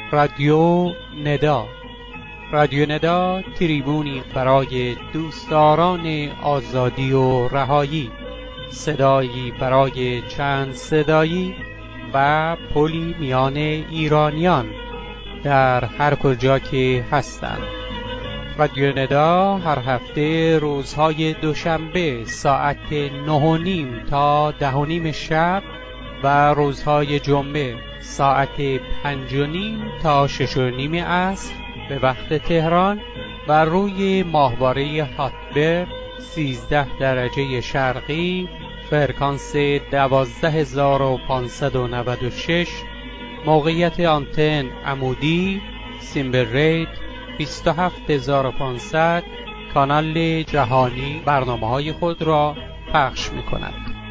رادیو ندا. رادیو ندا تریبونی برای دوستداران آزادی و رهایی، صدایی برای چند صدایی و پلی میان ایرانیان در هر کجا که هستند. رادیو ندا هر هفته روزهای دوشنبه ساعت 9:30 تا 10:30 شب و روزهای جمعه ساعت 5:30 تا 6:30 عصر به وقت تهران و روی ماهواره هاتبر 13 درجه شرقی فرکانس 12596، موقعیت آنتن عمودی سیمبل ریت 27500، کانال جهانی برنامه‌های خود را پخش می‌کند.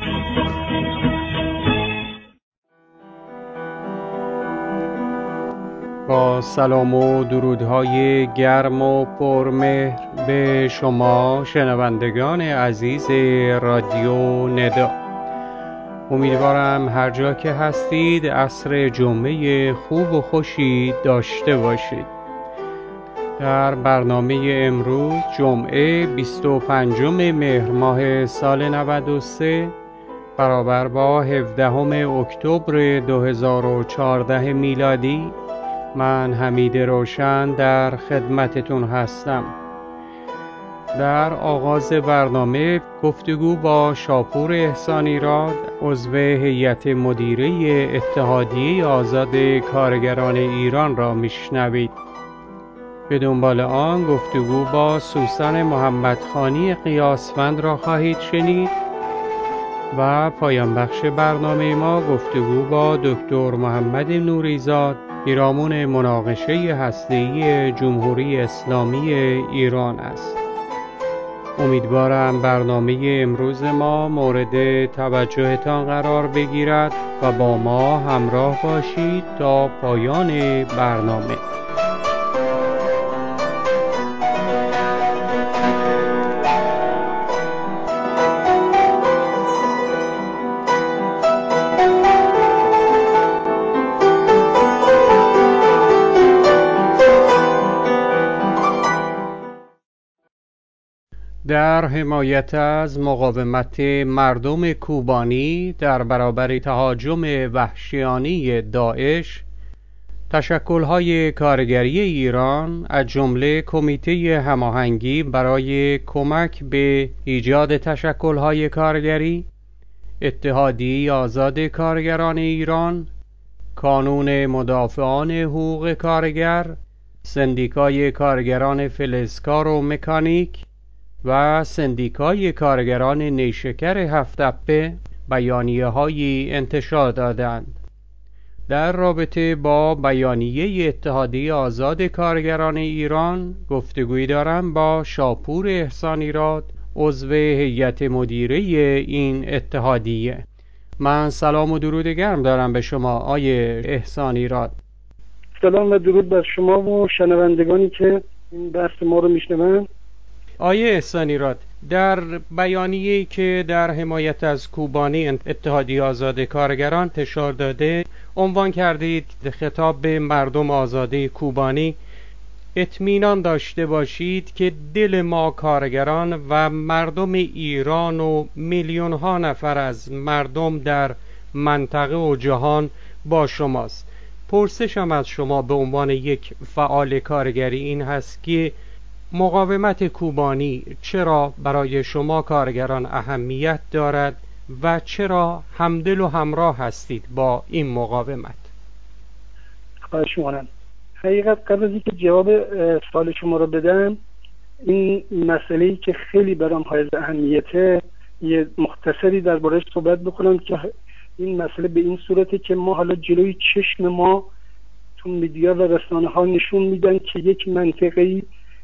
با سلام و درودهای گرم و پرمهر به شما شنوندگان عزیز رادیو ندا. امیدوارم هر جا که هستید عصر جمعه خوب و خوشی داشته باشید. در برنامه امروز جمعه 25 مهر ماه سال 93 برابر با 17 اکتبر 2014 میلادی، من حمید روشن در خدمتتون هستم. در آغاز برنامه گفتگو با شاپور احسانیراد، عضو هیئت مدیره اتحادیه آزاد کارگران ایران را میشنوید. به دنبال آن گفتگو با سوسن محمدخانی قیاسفند را خواهید شنید و پایان بخش برنامه ما گفتگو با دکتر محمد نوریزاد، پیرامون مناقشه هسته‌ای جمهوری اسلامی ایران است. امیدوارم برنامه امروز ما مورد توجهتان قرار بگیرد و با ما همراه باشید تا پایان برنامه. در حمایت از مقاومت مردم کوبانی در برابر تهاجم وحشیانه داعش، تشکل‌های کارگری ایران از جمله کمیته هماهنگی برای کمک به ایجاد تشکل‌های کارگری، اتحادیه آزاد کارگران ایران، کانون مدافعان حقوق کارگر، سندیکای کارگران فلزکار و مکانیک و سندیکای کارگران نیشکر هفت‌تپه بیانیه‌هایی انتشار دادند. در رابطه با بیانیه اتحادیه آزاد کارگران ایران گفتگویی دارم با شاپور احسانیراد، عضو هیئت مدیره این اتحادیه. من سلام و درود گرم دارم به شما آقای احسانیراد. سلام و درود بر شما و شنوندگانی که این بحث ما رو میشنوند. آقای احسانیراد، در بیانیه‌ای که در حمایت از کوبانی اتحادیه آزاد کارگران انتشار داده عنوان کردید خطاب به مردم آزاد کوبانی: اطمینان داشته باشید که دل ما کارگران و مردم ایران و میلیون‌ها نفر از مردم در منطقه و جهان با شماست. پرسشم از شما به عنوان یک فعال کارگری این هست که مقاومت کوبانی چرا برای شما کارگران اهمیت دارد و چرا همدل و همراه هستید با این مقاومت؟ خواهش می‌کنم. حقیقت قبل از اینکه جواب سوال شما رو بدم، این مسئله‌ای که خیلی برام حائز اهمیته، یه مختصری درباره‌اش صحبت بکنم که این مسئله به این صورته که ما حالا جلوی چشم ما تو میدیا و رسانه‌ها نشون میدن که یک منطقه‌ای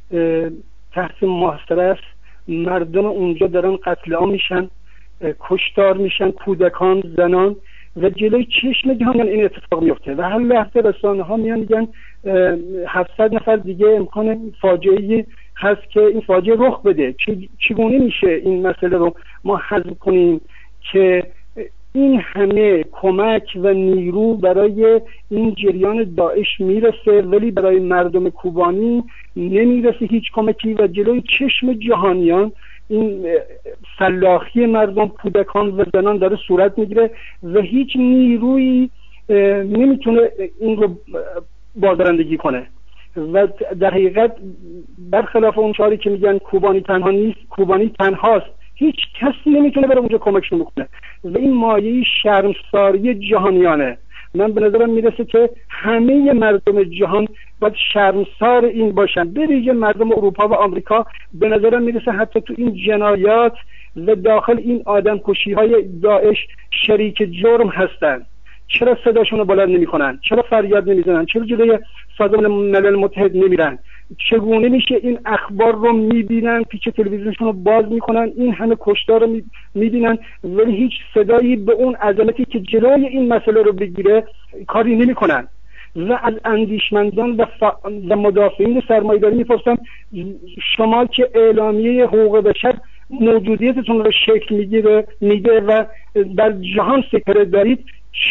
تحت محاصره است، مردم اونجا دارن قتل عام میشن، کشتار میشن، کودکان، زنان، و جلوی چشم جهان این اتفاق میفته و هر لحظه رسانه‌ها میان میگن 700 نفر دیگه امکان فاجعه‌ای هست که این فاجعه رخ بده. چگونه میشه این مسئله رو ما حل کنیم که این همه کمک و نیرو برای این جریان داعش میرسه، ولی برای مردم کوبانی نمیرسه هیچ کمکی و جلوی چشم جهانیان این سلاخی مردم، کودکان و زنان داره صورت میگیره و هیچ نیرویی نمیتونه این رو بازدارندگی کنه. و در حقیقت برخلاف اون شعاری که میگن کوبانی تنها نیست، کوبانی تنهاست، هیچ کسی نمیتونه بره اونجا کمکشون بکنه و این مایه شرمساری جهانیانه. من به نظرم میرسه که همه مردم جهان باید شرمسار این باشن، به ویژه مردم اروپا و آمریکا. به نظرم میرسه حتی تو این جنایات و داخل این آدمکشی های داعش شریک جرم هستن. چرا صداشون رو بلند نمی‌کنن؟ چرا فریاد نمیزنن؟ چرا جلوی سازمان ملل متحد نمیرن؟ چگونه میشه این اخبار رو میبینن، پیچ تلویزیونشون رو باز میکنن، این همه کشتار رو میبینن، ولی هیچ صدایی به اون عظمتی که جلوی این مسئله رو بگیره کاری نمیکنن. و از اندیشمندان و مدافعین سرمایه‌داری میپرسم، شما که اعلامیه حقوق بشر موجودیتتون رو شکل میگه و در جهان سکره دارید،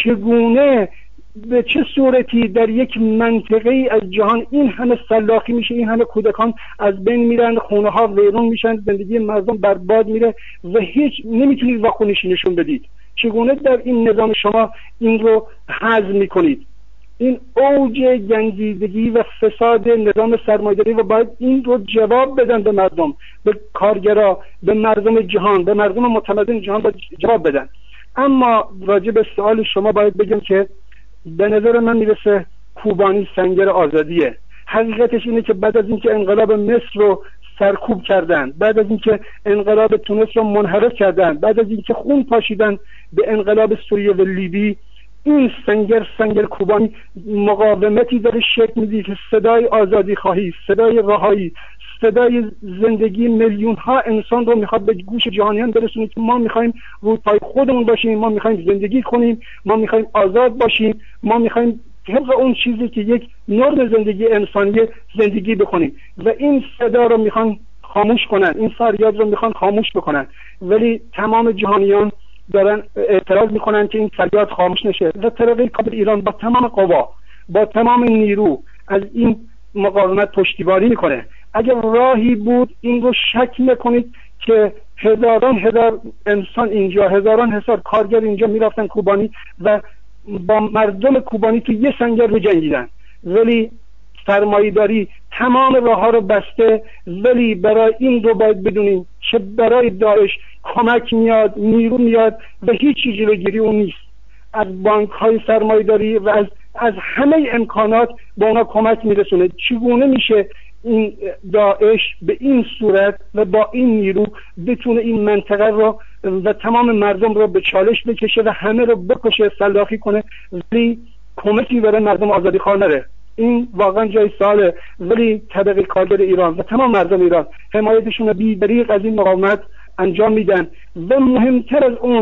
چگونه به چه صورتی در یک منطقه ای از جهان این همه سلاخی میشه، این همه کودکان از بین میرن، خونه ها ویران میشن، زندگی مردم برباد میره و هیچ نمیتونید واکنشی نشون بدید؟ چگونه در این نظام شما این رو هضم میکنید؟ این اوج گنجیدگی و فساد نظام سرمایه‌داری و باید این رو جواب بدن به مردم، به کارگرا، به مردم جهان، به مردم متمدن جهان باید جواب بدن. اما راجع به سوال شما باید بگم که به نظر من میرسه کوبانی سنگر آزادیه. حقیقتش اینه که بعد از اینکه انقلاب مصر رو سرکوب کردن، بعد از اینکه انقلاب تونس رو منحرف کردن، بعد از اینکه خون پاشیدن به انقلاب سوریه و لیبی، این سنگر کوبانی مقاومتی داره شکل میده که صدای آزادی خواهی، صدای رهایی، صدای زندگی میلیون ها انسان رو میخواد به گوش جهانیان برسونه که ما میخوایم روی پای خودمون باشیم، ما میخوایم زندگی کنیم، ما میخوایم آزاد باشیم، ما میخوایم طبق اون چیزی که یک نرم زندگی انسانی زندگی بکنیم و این صدا رو میخوان خاموش کنن، این فریاد رو میخوان خاموش بکنن، ولی تمام جهانیان دارن اعتراض میکنن که این فریاد خاموش نشه و طرف کابل ایران با تمام قوا، با تمام نیرو از این مقاومت پشتیبانی میکنه. اگر راهی بود این رو شک نکنید که هزاران هزار انسان اینجا، هزاران هزار کارگر اینجا میرفتن کوبانی و با مردم کوبانی تو یه سنگر رو جنگیدن، ولی سرمایه‌داری تمام راه ها رو بسته. ولی برای این رو باید بدونیم که برای داعش کمک میاد، نیرو میاد و هیچی جلوگیری اون نیست. از بانک های سرمایه‌داری و از همه امکانات به اونا کمک میرسونه. چگونه میشه این داعش به این صورت و با این نیرو بتونه این منطقه رو و تمام مردم رو به چالش بکشه و همه رو بکشه، سلاخی کنه، ولی کمکی برای مردم آزادی خواه نره؟ این واقعا جای سواله. ولی طبقه کارگر ایران و تمام مردم ایران حمایتشون رو بی‌دریغ از این مقاومت انجام میدن و مهمتر از اون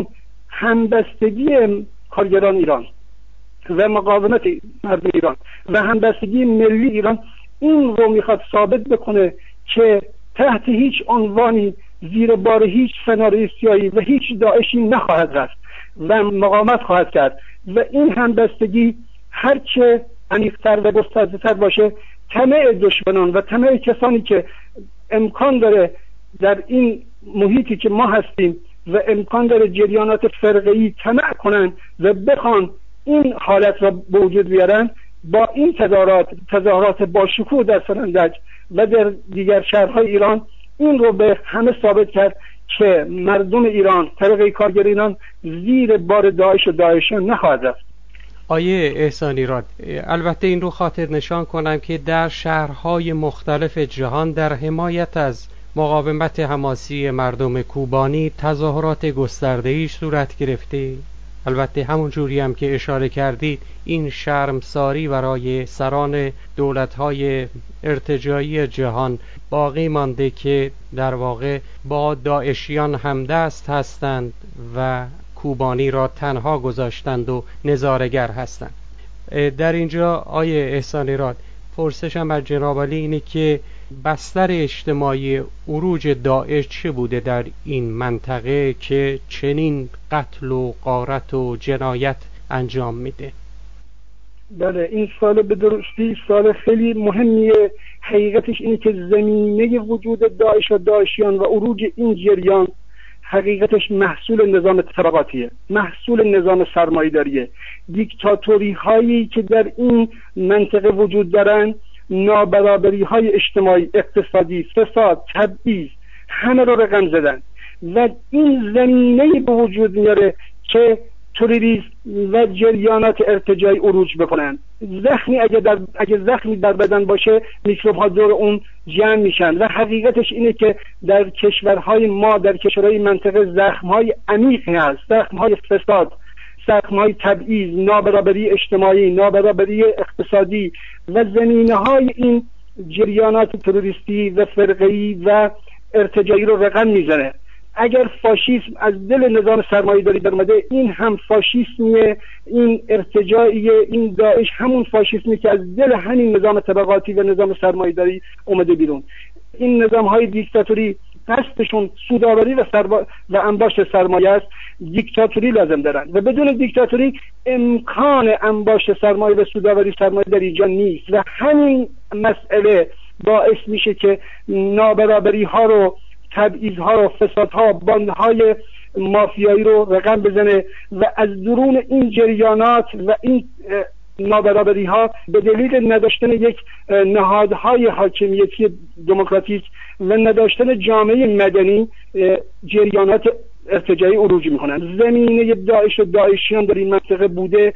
همبستگی کارگران ایران و مقاومت مردم ایران و همبستگی ملی ایران این رو میخواد ثابت بکنه که تحت هیچ عنوانی زیر بار هیچ سناریوی سیاسی و هیچ داعشی نخواهد رفت و مقاومت خواهد کرد و این همبستگی هرچه عمیق‌تر و گسترده‌تر باشه، طمع دشمنان و طمع کسانی که امکان داره در این محیطی که ما هستیم و امکان داره جریانات فرقه‌ای طمع کنن و بخوان این حالت را به وجود بیارن، با این تظاهرات با شکوه در سرندج و در دیگر شهرهای ایران این رو به همه ثابت کرد که مردم ایران، طبقه کارگر ایران زیر بار داعش و داعشیان نخواهد رفت. آیه احسانی راد، البته این رو خاطر نشان کنم که در شهرهای مختلف جهان در حمایت از مقاومت حماسی مردم کوبانی تظاهرات گسترده‌ای صورت گرفته. البته همون جوری هم که اشاره کردید این شرمساری برای سران دولت‌های ارتجاعی جهان باقی مانده که در واقع با داعشیان همدست هستند و کوبانی را تنها گذاشتند و نظاره‌گر هستند. در اینجا آیه احسانی راد پرسشم از جناب عالی اینه که بستر اجتماعی عروج داعش چه بوده در این منطقه که چنین قتل و غارت و جنایت انجام میده؟ بله، این سال به درستی سال خیلی مهمیه. حقیقتش اینه که زمینه وجود داعش و داعشیان و عروج این جریان حقیقتش محصول نظام طبقاتیه، محصول نظام سرمایه‌داریه. دیکتاتوری هایی که در این منطقه وجود دارن، نابرابری های اجتماعی، اقتصادی، فساد، تبعیض، همه رو رقم زدن و این زمینه به وجود میاره که تروریسم و جریانات ارتجاعی عروج بکنن. زخمی اگه زخمی در بدن باشه، میکروب ها دور اون جمع میشن و حقیقتش اینه که در کشورهای ما، در کشورهای منطقه زخمهای عمیقی هست، زخمهای فساد، زخمهای تبعیض، نابرابری اجتماعی، نابرابری اقتصادی و زمینه‌های این جریانات تروریستی و فرقه‌ای و ارتجاعی رو رقم میزنه. اگر فاشیسم از دل نظام سرمایه‌داری برآمده، این هم فاشیسمیه، این ارتجاعیه، این داعش همون فاشیسمی که از دل همین نظام طبقاتی و نظام سرمایه‌داری اومده بیرون. این نظام‌های دیکتاتوری قصدشون سودآوری و انباشت سرمایه است. دیکتاتوری لازم دارن و بدون دیکتاتوری امکان انباشت سرمایه و سودآوری سرمایه در اینجا نیست و همین مسئله باعث میشه که نابرابری ها رو، تبعیض ها رو، فساد ها، باندهای مافیایی رو رقم بزنه و از درون این جریانات و این نابرابری ها به دلیل نداشتن یک نهادهای حاکمیتی دموکراتیک و نداشتن جامعه مدنی، جریانات ارتجاعی عروج میکنن. زمینه داعش و داعشیان در این منطقه بوده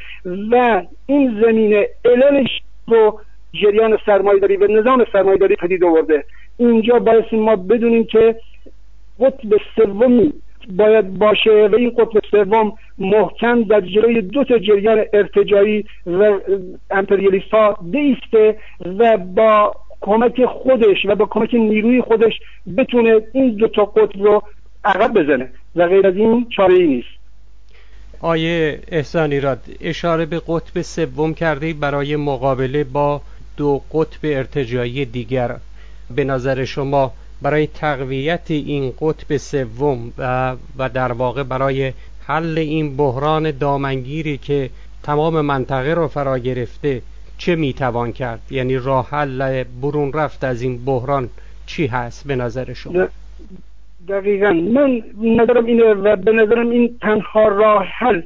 و این زمینه عللش رو جریان سرمایه‌داری و نظام سرمایه‌داری پدید آورده. اینجا باید ما بدونیم که قطب سومی باید باشه و این قطب سوم محکم در جلوی دو تا جریان ارتجاعی و امپریالیست ها بایسته و با کمک خودش و با کمک نیروی خودش بتونه این دو تا قطب رو عقب بزنه و غیر از این چاره‌ای نیست. آیه احسان ایراد، اشاره به قطب سوم کرده برای مقابله با دو قطب ارتجاعی دیگر. به نظر شما برای تقویت این قطب سوم و در واقع برای حل این بحران دامنگیری که تمام منطقه رو فرا گرفته چه میتوان کرد؟ یعنی راه حل برون رفت از این بحران چی هست به نظر شما؟ دقیقاً من نظرم اینه و به نظرم این تنها راه حل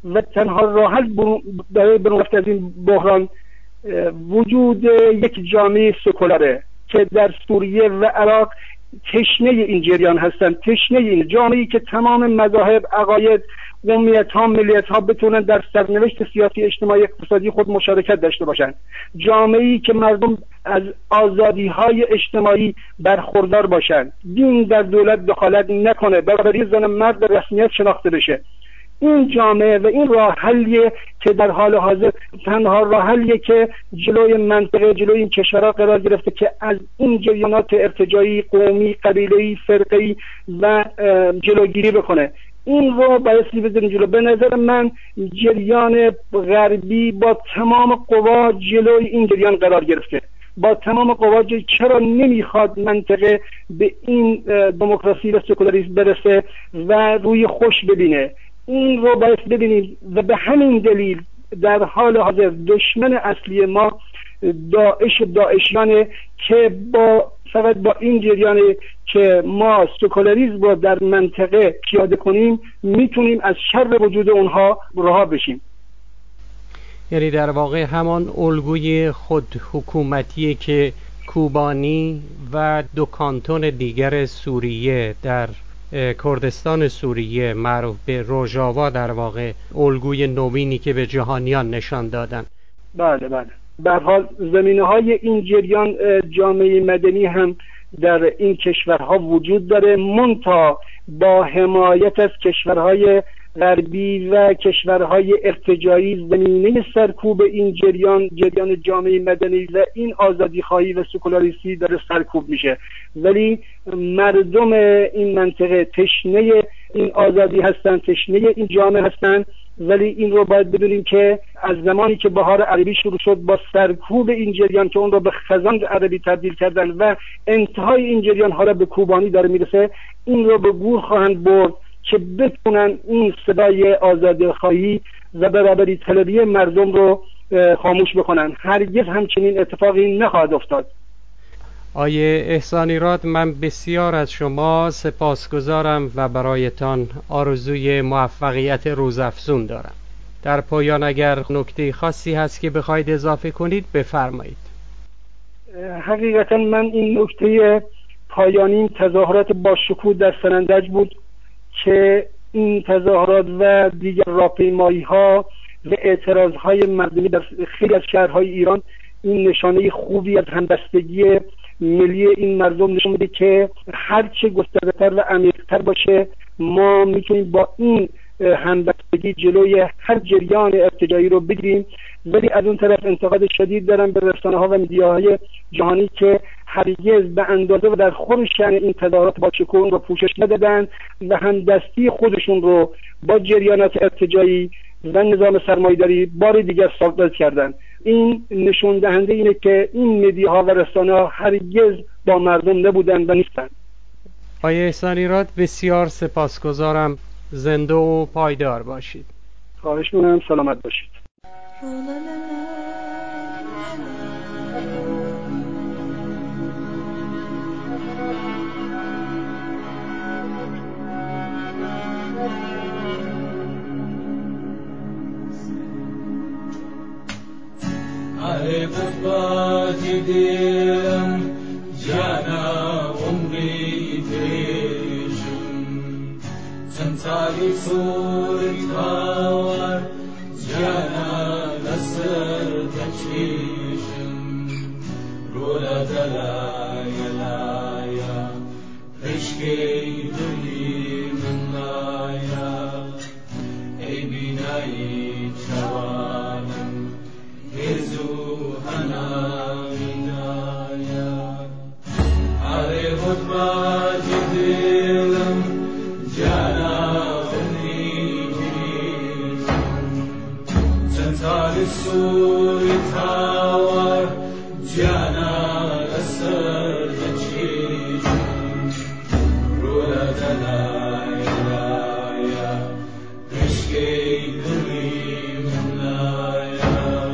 برای برون رفت از این بحران وجود یک جامعه سکولاره که در سوریه و عراق تشنه این جریان هستن، تشنه این جامعه‌ای که تمام مذاهب، عقاید، قومیت‌ها، ملیت‌ها بتونن در سرنوشت سیاسی، اجتماعی، اقتصادی خود مشارکت داشته باشن، جامعه‌ای که مردم از آزادی‌های اجتماعی برخوردار باشن، دین در دولت دخالت نکنه، برابری زن مرد به رسمیت شناخته بشه. این جامعه و این راه حلیه که در حال حاضر تنها راه حلیه که جلوی منطقه، جلوی این کشورها قرار گرفته که از این جریانات ارتجاعی، قومی، قبیله‌ای، فرقه‌ای و جلوگیری بکنه. این رو بایستی بزنیم جلو. به نظر من جریان غربی با تمام قوا جلوی این جریان قرار گرفته، با تمام قوا. چرا نمیخواد منطقه به این دموکراسی و سکولاریسم برسه و روی خوش ببینه؟ این رو باید ببینیم و به همین دلیل در حال حاضر دشمن اصلی ما داعش و داعشیانه که فقط با این جریان که ما سکولاریسم رو در منطقه پیاده کنیم میتونیم از شر وجود اونها رها بشیم. یعنی در واقع همان الگوی خود حکومتی که کوبانی و دو کانتون دیگر سوریه در کردستان سوریه معروف به روژاوا در واقع الگوی نوینی که به جهانیان نشان دادن. بله بله. به هر حال زمینه‌های این جریان جامعه مدنی هم در این کشورها وجود داره، منتها با حمایت از کشورهای غربی و کشورهای ارتجاعی زمینه سرکوب این جریان جامعه مدنی و این آزادیخواهی و سکولاریستی داره سرکوب میشه. ولی مردم این منطقه تشنه این آزادی هستن، تشنه این جامعه هستن ولی این رو باید بدونیم که از زمانی که بهار عربی شروع شد با سرکوب این جریان که اون رو به خزان عربی تبدیل کردن و انتهای این جریان ها را به کوبانی داره میرسه، این رو به گور خواهند برد که بتونن این صدای آزادی‌خواهی و برابری طلبی مردم رو خاموش بکنن. هرگز همچنین اتفاقی نخواهد افتاد. آیه احسانیراد، من بسیار از شما سپاسگزارم و برایتان آرزوی موفقیت روزافزون دارم. در پایان اگر نکته خاصی هست که بخواید اضافه کنید بفرمایید. حقیقتا من این نکته پایانی تظاهرات با شکوه در سنندج بود که این تظاهرات و دیگر راهپیمایی‌ها و اعتراض‌های مردمی در خیلی از شهرهای ایران این نشانه خوبی از همبستگی ملی این مردم نشون میده که هرچه گسترده‌تر و عمیق‌تر باشه ما میتونیم با این همبستگی جلوی هر جریان ارتجاعی رو بگیریم. ولی از اون طرف انتقاد شدید دارم به رسانه‌ها و میدیاهای جهانی که هرگز به اندازه و در خور شأن این تظاهرات با شکوه رو پوشش ندادن و همدستی خودشون رو با جریانات ارتجاعی و نظام سرمایه‌داری بار دیگر ثابت کردن. این نشون دهنده اینه که این مدیاها و رسانه‌ها هرگز با مردم نبودن و نیستن. آیه احسانیراد بسیار سپاسگزارم. زنده و پایدار باشید. خواهش می‌کنم. سلامت باشید. ای قطبا دیدم جانا عمری دیشم چنتالی سوری تاور جانا لسر تکیشم رولا دلایا لایا رشکی دلی من لایا ای بینایی چوانم Yezu hanamidaya, ale hutba dilim jana khnidim, centali suri tawar jana asar jachim, rula dalaya, rishki dilim laya.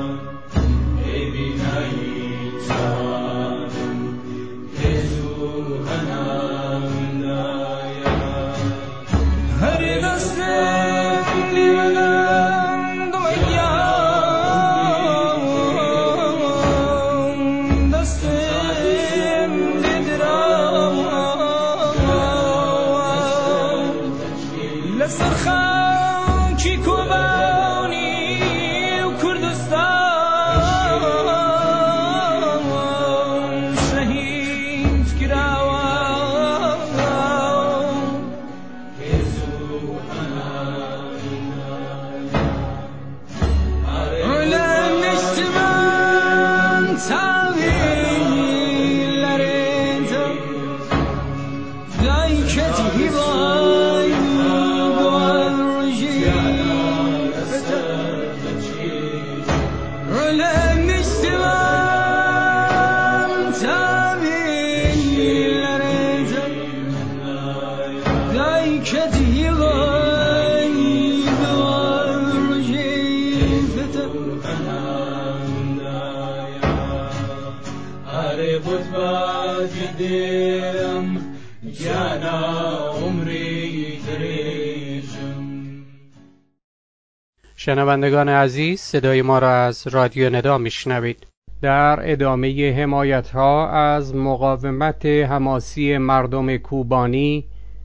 شنوندگان عزیز، صدای ما را از رادیو ندا میشنوید. در ادامه حمایت‌ها از مقاومت حماسی مردم کوبانی،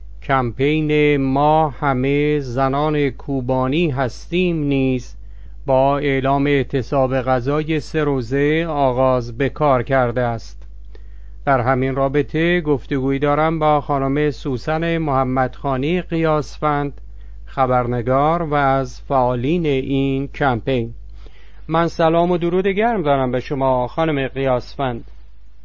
کمپین ما همه زنان کوبانی هستیم نیز با اعلام اعتصاب غذای 3 روزه آغاز به کار کرده است. در همین رابطه گفتگویی دارم با خانم سوسن محمدخانی قیاسفند، خبرنگار و از فعالین این کمپین. من سلام و درود گرم دارم به شما خانم قیاسفند.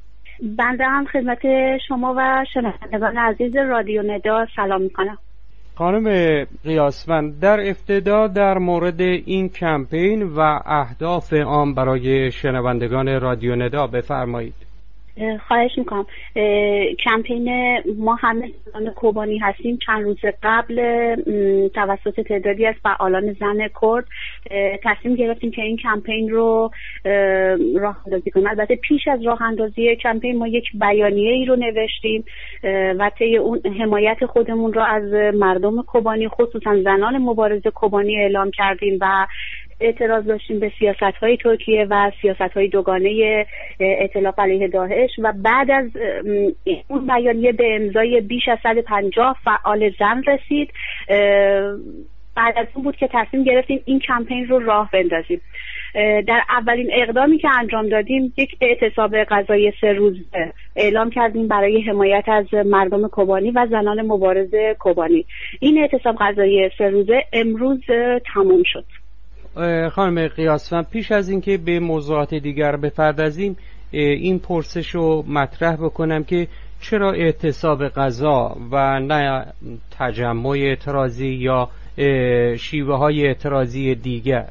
بنده هم خدمت شما و شنوندگان عزیز رادیو ندا سلام میکنم. خانم قیاسفند، در ابتدا در مورد این کمپین و اهداف آن برای شنوندگان رادیو ندا بفرمایید. خواهش میکنم. کمپین ما همه زنان کوبانی هستیم چند روز قبل توسط تعدادی از فعالان زن کرد تصمیم گرفتیم که این کمپین رو راه اندازی کنیم. البته پیش از راه اندازی کمپین ما یک بیانیه ای رو نوشتیم و طی اون حمایت خودمون رو از مردم کوبانی خصوصا زنان مبارز کوبانی اعلام کردیم و اعتراض داشتیم به سیاست‌های ترکیه و سیاست‌های دوگانه ائتلاف علیه داعش و بعد از اون بیانیه به امضای بیش از 150 فعال زن رسید. بعد از اون بود که تصمیم گرفتیم این کمپین رو راه بندازیم. در اولین اقدامی که انجام دادیم یک اعتصاب غذایی 3 روزه اعلام کردیم برای حمایت از مردم کوبانی و زنان مبارز کوبانی. این اعتصاب غذایی 3 روزه امروز تموم شد. خانم قیاسفند، پیش از اینکه به موضوعات دیگر بپردازیم این پرسش رو مطرح بکنم که چرا اعتصاب غذا و نه تجمع اعتراضی یا شیوه های اعتراضی دیگر؟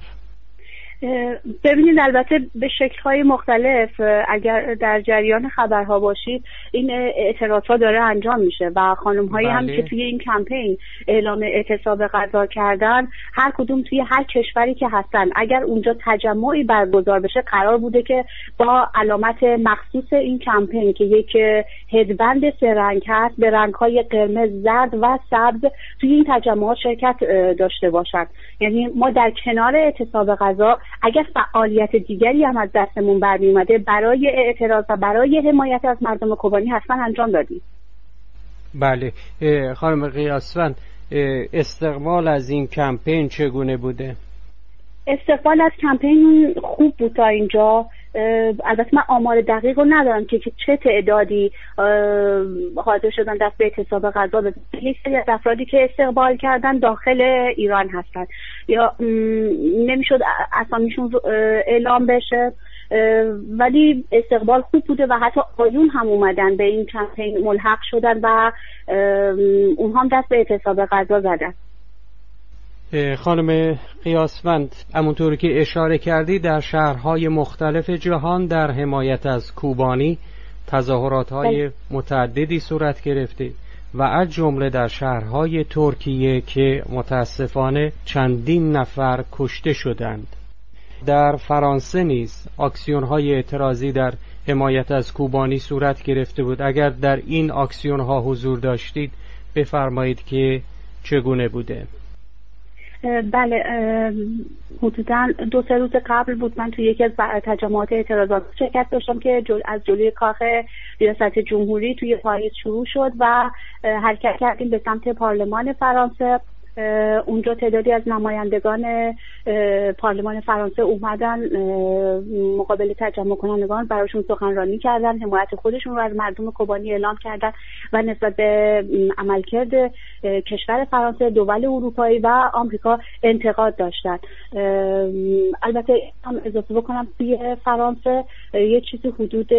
ببینید البته به شکل‌های مختلف اگر در جریان خبرها باشید این اعتراض‌ها داره انجام میشه و خانم‌هایی هم که توی این کمپین اعلام اعتصاب غذا کردن هر کدوم توی هر کشوری که هستن اگر اونجا تجمعی برگزار بشه قرار بوده که با علامت مخصوص این کمپین که یک هدبند 3 رنگ هست به رنگ‌های قرمز، زرد و سبز توی این تجمعات شرکت داشته باشن. یعنی ما در کنار اعتصاب غذا اگر فعالیت دیگری هم از دستمون برمی اومده برای اعتراض و برای حمایت از مردم کوبانی حتما انجام دادیم. بله خانم قیاسفند، استقبال از این کمپین چگونه بوده؟ استقبال از کمپین خوب بود تا اینجا. البته من آمار دقیق رو ندارم که چه تعدادی حاضر شدن دست به اعتصاب غذا بدن. یک سری از افرادی که استقبال کردن داخل ایران هستن یا نمیشد اسامیشون اعلام بشه، ولی استقبال خوب بوده و حتی آیون هم اومدن به این کمپین ملحق شدن و اونها هم دست به اعتصاب غذا زدن. خانم قیاسفند، همونطوری که اشاره کردی در شهرهای مختلف جهان در حمایت از کوبانی تظاهرات‌های متعددی صورت گرفته و از جمله در شهرهای ترکیه که متاسفانه چندین نفر کشته شدند. در فرانسه نیز آکسیون‌های اعتراضی در حمایت از کوبانی صورت گرفته بود. اگر در این آکسیون‌ها حضور داشتید بفرمایید که چگونه بوده؟ بله، حدوداً 2-3 روز قبل بود من توی یکی از تجمعات اعتراضات شرکت داشتم که از جلوی کاخ ریاست جمهوری توی پاریس شروع شد و حرکت کردیم به سمت پارلمان فرانسه. اونجا تعدادی از نمایندگان پارلمان فرانسه اومدن مقابل تجمع کنندگان براشون سخنرانی کردن، حمایت خودشون رو از مردم کوبانی اعلام کردن و نسبت به عملکرد کشور فرانسه، دول اروپایی و آمریکا انتقاد داشتن. البته هم اضافه بکنم توی فرانسه یه چیزی حدود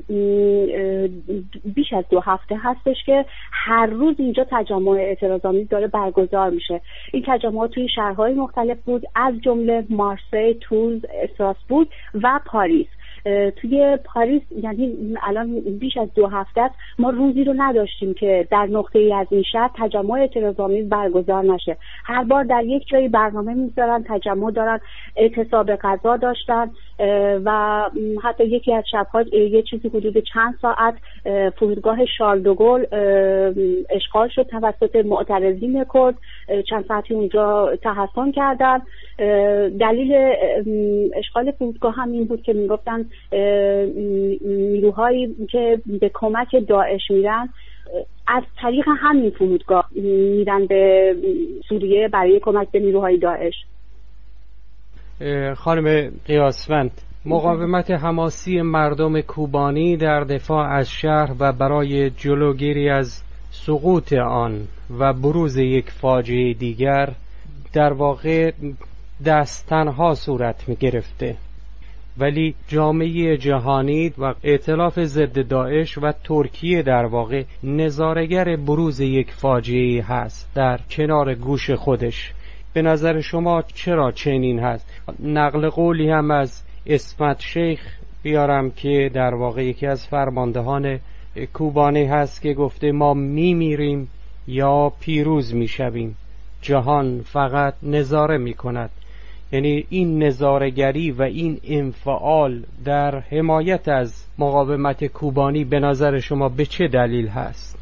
بیش از 2 هفته هستش که هر روز اینجا تجمع اعتراض‌آمیز داره برگزار میشه. این تجمعات توی شهرهای مختلف بود از جمله مارسی، تولز، استراسبورگ و پاریس. توی پاریس یعنی الان بیش از 2 هفته است ما روزی رو نداشتیم که در نقطه‌ای از این شهر تجمع اعتراض‌آمیز برگزار نشه. هر بار در یک جایی برنامه میذارن، تجمع دارن، اعتصاب غذا داشتن و حتی یکی از شب‌ها یه چیزی حدود چند ساعت فرودگاه شارل دوگل اشغال شد توسط معترضین کرد. چند ساعتی اونجا تحصن کردن. دلیل اشغال فرودگاه هم این بود که میگفتن نیروهایی که به کمک داعش میرن از طریق همین فرودگاه میرن به سوریه برای کمک به نیروهای داعش. خانم قیاسفند، مقاومت حماسی مردم کوبانی در دفاع از شهر و برای جلوگیری از سقوط آن و بروز یک فاجعه دیگر در واقع دست تنها صورت می گرفته. ولی جامعه جهانی و ائتلاف ضد داعش و ترکیه در واقع نظاره‌گر بروز یک فاجعه هست در کنار گوش خودش. به نظر شما چرا چنین هست؟ نقل قولی هم از اسمت شیخ بیارم که در واقع یکی از فرماندهان کوبانی هست که گفته ما میمیریم یا پیروز میشویم، جهان فقط نظاره میکند. یعنی این نظاره‌گری و این انفعال در حمایت از مقاومت کوبانی به نظر شما به چه دلیل هست؟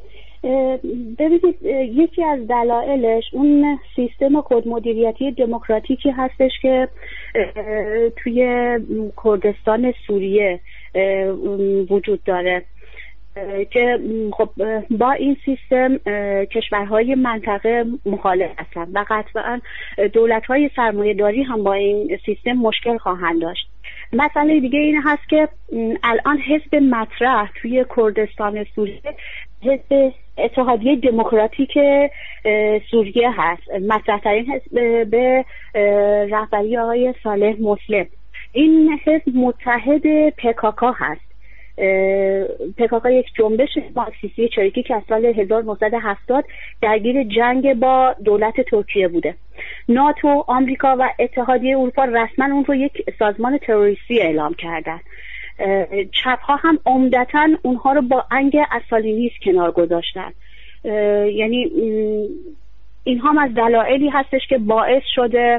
ببینید، یکی از دلایلش اون سیستم کد مدیریتی دموکراتیکی هستش که توی کردستان سوریه وجود داره که خب با این سیستم کشورهای منطقه مخالف هستند و قطعا دولت‌های سرمایه‌داری هم با این سیستم مشکل خواهند داشت. مسئله دیگه این هست که الان حزب مطرح توی کردستان سوریه حزب اتحادیه دموکراتیک سوریه هست، مطرح‌ترین حزب به رهبری آقای صالح مسلم. این حزب متحد پکاکا هست. پکاکا یک جنبش مارکسیستی چریکی که از سال 1970 درگیر جنگ با دولت ترکیه بوده. ناتو، آمریکا و اتحادیه اروپا رسما اون رو یک سازمان تروریستی اعلام کردن. چپ ها هم عمدتاً اونها رو با انگ استالینیسم کنار گذاشتن. یعنی اینها هم از دلایلی هستش که باعث شده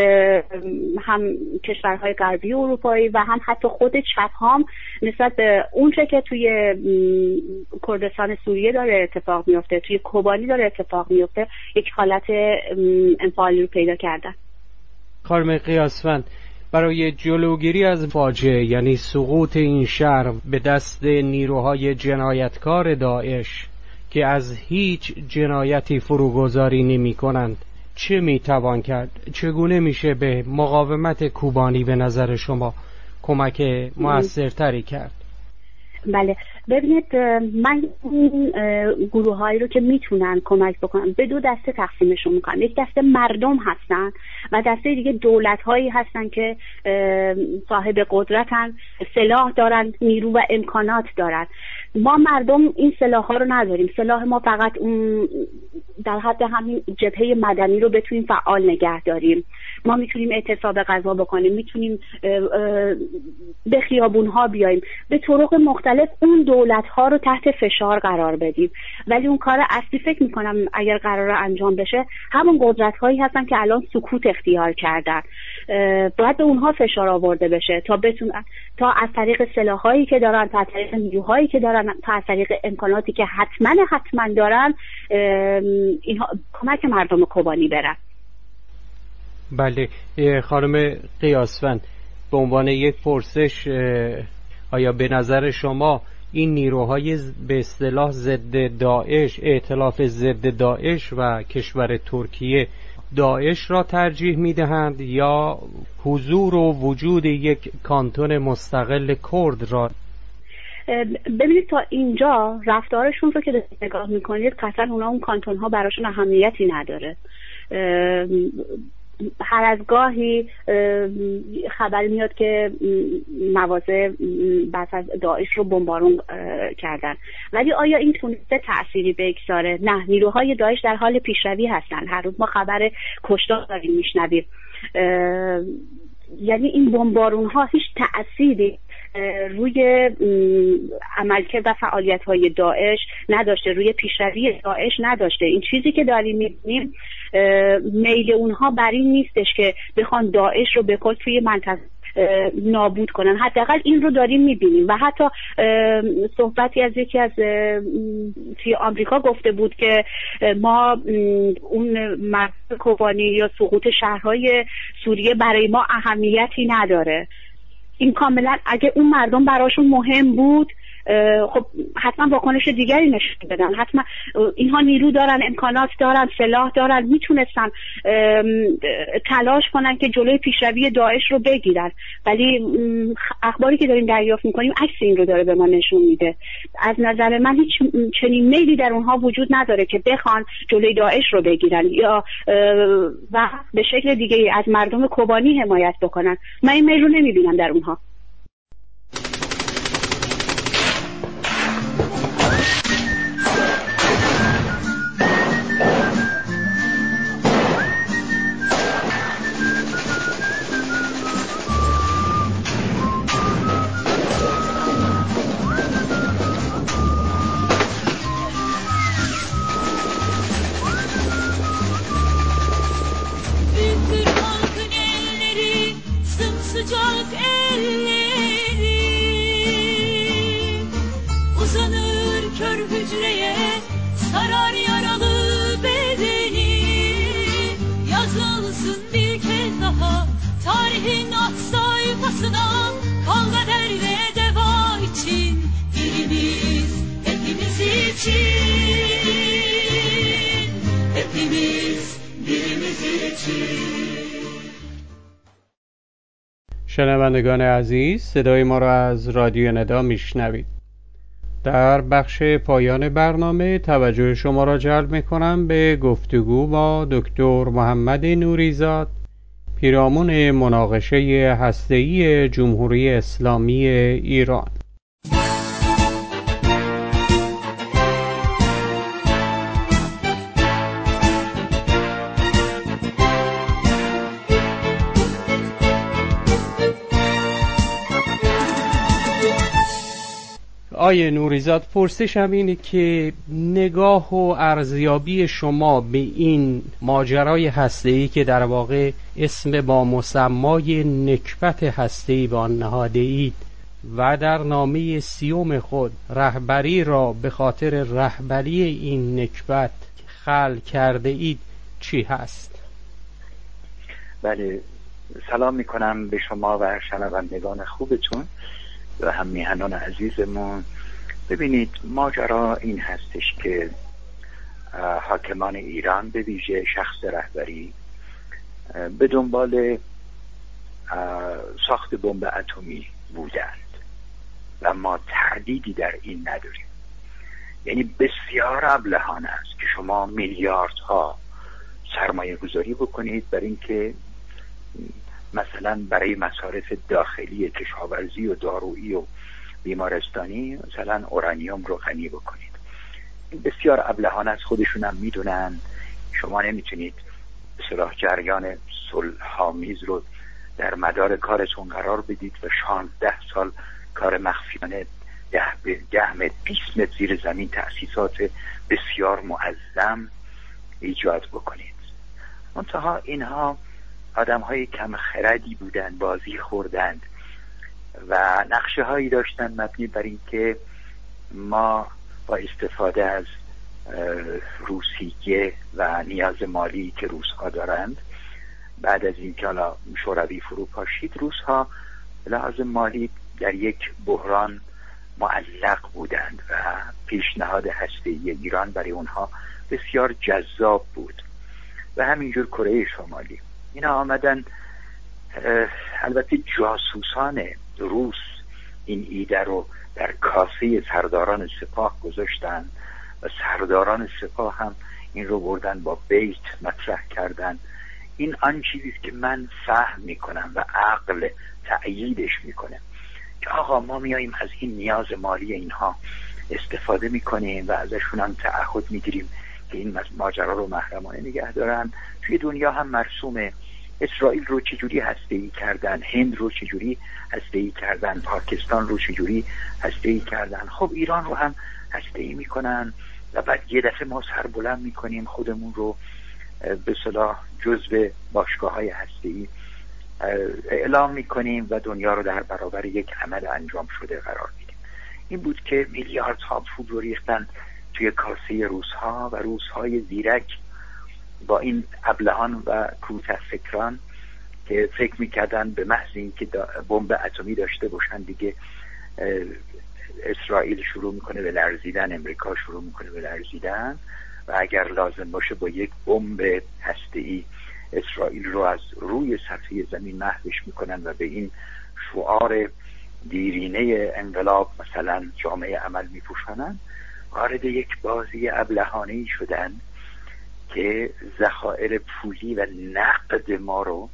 هم کشورهای غربی اروپایی و هم حتی خود چپ هم نسبت به اون چه که توی کردستان سوریه داره اتفاق میفته، توی کوبانی داره اتفاق میفته، یک حالت انفعالی رو پیدا کردن. خانم قیاسفند، برای جلوگیری از فاجعه یعنی سقوط این شهر به دست نیروهای جنایتکار داعش که از هیچ جنایتی فروگذاری نمی کنند چه می توان کرد؟ چگونه میشه به مقاومت کوبانی به نظر شما کمک مؤثرتری کرد؟ بله، ببینید، من این گروه هایی رو که میتونن کمک بکنن به دو دسته تقسیمشون میکنم. یک دسته مردم هستن و دسته دیگه دولت هایی هستن که صاحب قدرتن، سلاح دارن، نیرو و امکانات دارن. ما مردم این سلاح ها رو نداریم. سلاح ما فقط اون در حد همین جبهه مدنی رو بتونیم فعال نگه داریم. ما میتونیم اعتصاب غذا بکنیم، میتونیم به خیابون ها بیاییم، به طرق مختلف اون دولت ها رو تحت فشار قرار بدیم. ولی اون کار اصلی فکر میکنم اگر قرار انجام بشه همون قدرت هایی هستن که الان سکوت اختیار کردن. باید به اونها فشار آورده بشه تا بتونن، تا از طریق سلاحایی که دارن، تا از طریق نیروهایی که دارن، تا از طریق امکاناتی که حتما دارن اینها کمک مردم کوبانی برن. بله خانم قیاسفند، به عنوان یک پرسش، آیا به نظر شما این نیروهای به اصطلاح ضد داعش، ائتلاف ضد داعش و کشور ترکیه داعش را ترجیح میدهند یا حضور و وجود یک کانتون مستقل کرد را؟ ببینید تا اینجا رفتارشون رو که نگاه میکنید قطعا اونا اون کانتون ها براشون اهمیتی نداره. هر از گاهی خبر میاد که مواضع بس از داعش رو بمبارون کردن، ولی آیا این تونسته تأثیری بگذاره؟ نه، نیروهای داعش در حال پیشروی هستن. هر روز ما خبر کشتار داریم میشنویم. یعنی این بمبارون ها هیچ تأثیری روی عملکرد و فعالیت‌های داعش نداشته، روی پیشروی داعش نداشته. این چیزی که داریم می‌بینیم میل اونها بر این نیستش که بخوان داعش رو به کل توی منطقه نابود کنن. حداقل این رو داریم می‌بینیم و حتی صحبتی از یکی از توی آمریکا گفته بود که ما اون مرز کوبانی یا سقوط شهرهای سوریه برای ما اهمیتی نداره. این کاملا اگه اون مردم براشون مهم بود خب حتما واکنش دیگری نشون بدن. حتما اینها نیرو دارن، امکانات دارن، سلاح دارن، میتونستن تلاش کنن که جلوی پیشروی داعش رو بگیرن، ولی اخباری که داریم دریافت میکنیم عکس این رو داره به ما نشون میده. از نظر من هیچ چنین میلی در اونها وجود نداره که بخوان جلوی داعش رو بگیرن یا و به شکل دیگه از مردم کوبانی حمایت بکنن. من این میل رو نمیبینم در اونها. شنوندگان عزیز، صدای ما را از رادیو ندا میشنوید. در بخش پایان برنامه توجه شما را جلب میکنم به گفتگو با دکتر محمد نوریزاد، پیرامون مناقشه هسته‌ای جمهوری اسلامی ایران. آیه نوریزاد، پرسشم اینه که نگاه و ارزیابی شما به این ماجرای هسته‌ای که در واقع اسم با مسمای نکبت هسته‌ای با آن نهاده اید و در نامه 30 خود رهبری را به خاطر رهبری این نکبت خلق کرده اید چی هست؟ بله، سلام میکنم به شما و شنوندگان خوبتون و هم میهنان عزیزمون. ببینید، ماجرا این هستش که حاکمان ایران به ویژه شخص رهبری به دنبال ساخت بمب اتمی بودند و ما تردیدی در این نداریم. یعنی بسیار ابلهانه است که شما میلیاردها سرمایه گذاری بکنید برای اینکه مثلا برای مصارف داخلی کشاورزی و دارویی و بیمارستانی مثلا اورانیوم رو غنی بکنید. این بسیار ابلهانه از خودشون هم میدونن. شما نمیتونید به اصطلاح جریان صلح‌آمیز رو در مدار کارتون قرار بدید و 16 سال کار مخفیانه 10 متر 20 متر زیر زمین تأسیسات بسیار معظم ایجاد بکنید. منتها اینها آدم های کم خردی بودند، بازی خوردند و نقشه هایی داشتن مبنی بر این که ما با استفاده از روسیه و نیاز مالی که روس‌ها دارند، بعد از این که حالا شوروی فرو پاشید، روس‌ها لحاظ مالی در یک بحران معلق بودند و پیشنهاد هسته‌ای ایران برای اونها بسیار جذاب بود و همینجور کره شمالی. اینا آمدن، البته جاسوسان روس این ایده رو در کاسه سرداران سپاه گذاشتن و سرداران سپاه هم این رو بردن با بیت مطرح کردن. این آن چیزیست که من فهم میکنم و عقل تأییدش میکنه که آقا ما میاییم از این نیاز مالی اینها استفاده میکنیم و ازشون هم تعهد میگیریم که این ماجرا رو محرمانه نگه دارن. توی دنیا هم مرسومه. اسرائیل رو چجوری هسته‌ای کردن، هند رو چجوری هسته‌ای کردن، پاکستان رو چجوری هسته‌ای کردن. خب ایران رو هم هسته‌ای میکنن و بعد یه دفعه ما سر بلند میکنیم خودمون رو به اصطلاح جزو باشگاه‌های هسته‌ای اعلام میکنیم و دنیا رو در برابر یک عمل انجام شده قرار میدیم. این بود که میلیاردها پول رو ریختن توی کاسه روس‌ها و روس‌های زیرک با این ابلهان و کوته فکران که فکر میکردن به محض اینکه بمب اتمی داشته باشن دیگه اسرائیل شروع میکنه به لرزیدن، امریکا شروع میکنه به لرزیدن و اگر لازم باشه با یک بمب هسته‌ای اسرائیل رو از روی سطح زمین محوش میکنن و به این شعار دیرینه انقلاب مثلا جامعه عمل میپوشانن، وارد یک بازی ابلهانه‌ای شدن که ذخایر پولی و نقد ما رو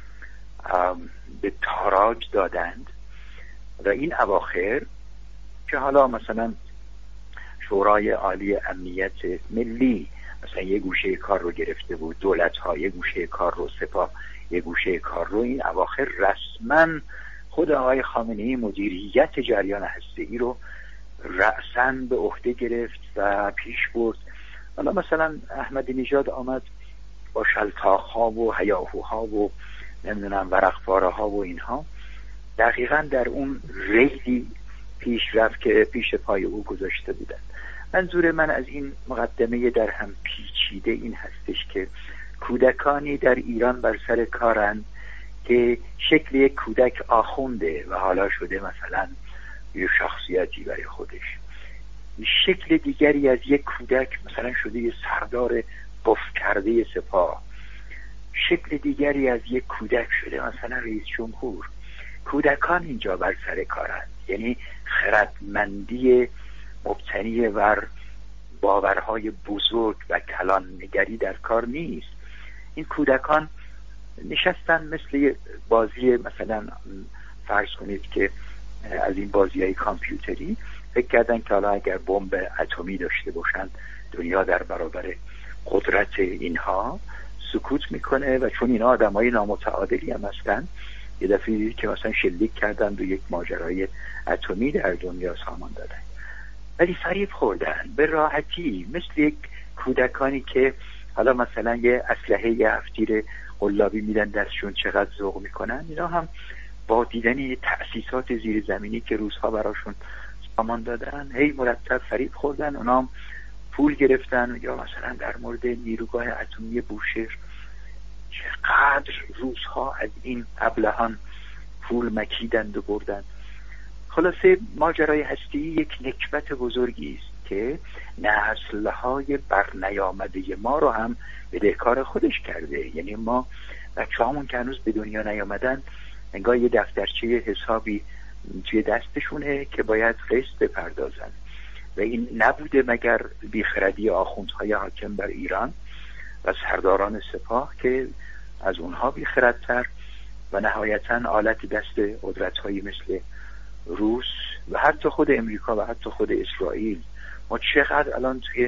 به تاراج دادند. و این اواخر که حالا مثلا شورای عالی امنیت ملی مثلا یه گوشه کار رو گرفته بود، دولت‌ها یه گوشه کار رو، سپاه یه گوشه کار رو، این اواخر رسما خود آقای خامنه‌ای مدیریت جریان هسته‌ای رو رأساً به عهده گرفت و پیش برد. حالا مثلا احمدی نژاد آمد با شلتاق‌ها و هیاهوها و نمیدونم ورق‌پاره‌ها و اینها دقیقاً در اون ریلی پیش رفت که پیش پای او گذاشته بودن. منظور من از این مقدمه در هم پیچیده این هستش که کودکانی در ایران بر سر کارند که شکل یک کودک آخونده و حالا شده مثلا یه شخصیتی برای خودش، شکل دیگری از یک کودک مثلا شده یه سردار بف کرده سپاه، شکل دیگری از یک کودک شده مثلا رئیس جمهور. کودکان اینجا بر سر کارند، یعنی خردمندی مبتنی بر باورهای بزرگ و کلان نگری در کار نیست. این کودکان نشستن مثل بازی مثلا فرض کنید که از این بازی‌های کامپیوتری فکر کردن که حالا اگر بمب اتمی داشته باشن دنیا در برابر قدرت اینها سکوت میکنه و چون اینا آدمای نامتعادلی هم هستن یه دفعه دید که مثلا شلیک کردن و یک ماجرای اتمی در دنیا سامان دادن، ولی فریب خوردن به راحتی مثل یک کودکانی که حالا مثلا یه اسلحه یه هفتیر قلابی میدن دستشون چقدر ذوق میکنن. اینا هم با دیدن تأسیسات زیرزمینی که روزها براشون سامان دادن هی مرتب فریب خوردن، اونا هم پول گرفتن. یا مثلا در مورد نیروگاه اتمی بوشهر چقدر روزها از این ابلهان پول مکیدند و بردن. خلاصه ماجرای هستی یک نکبت بزرگی است که نسل‌های برنیامده ما رو هم بدهکار خودش کرده. یعنی ما بچه‌هامون که هنوز به دنیا نیامدن انگار یه دفترچه حسابی توی دستشونه که باید قسط بپردازن و این نبوده مگر بیخردی آخوندهای حاکم بر ایران و سرداران سپاه که از اونها بیخردتر و نهایتاً آلت دست قدرت‌هایی مثل روس و حتی خود امریکا و حتی خود اسرائیل. ما چقدر الان توی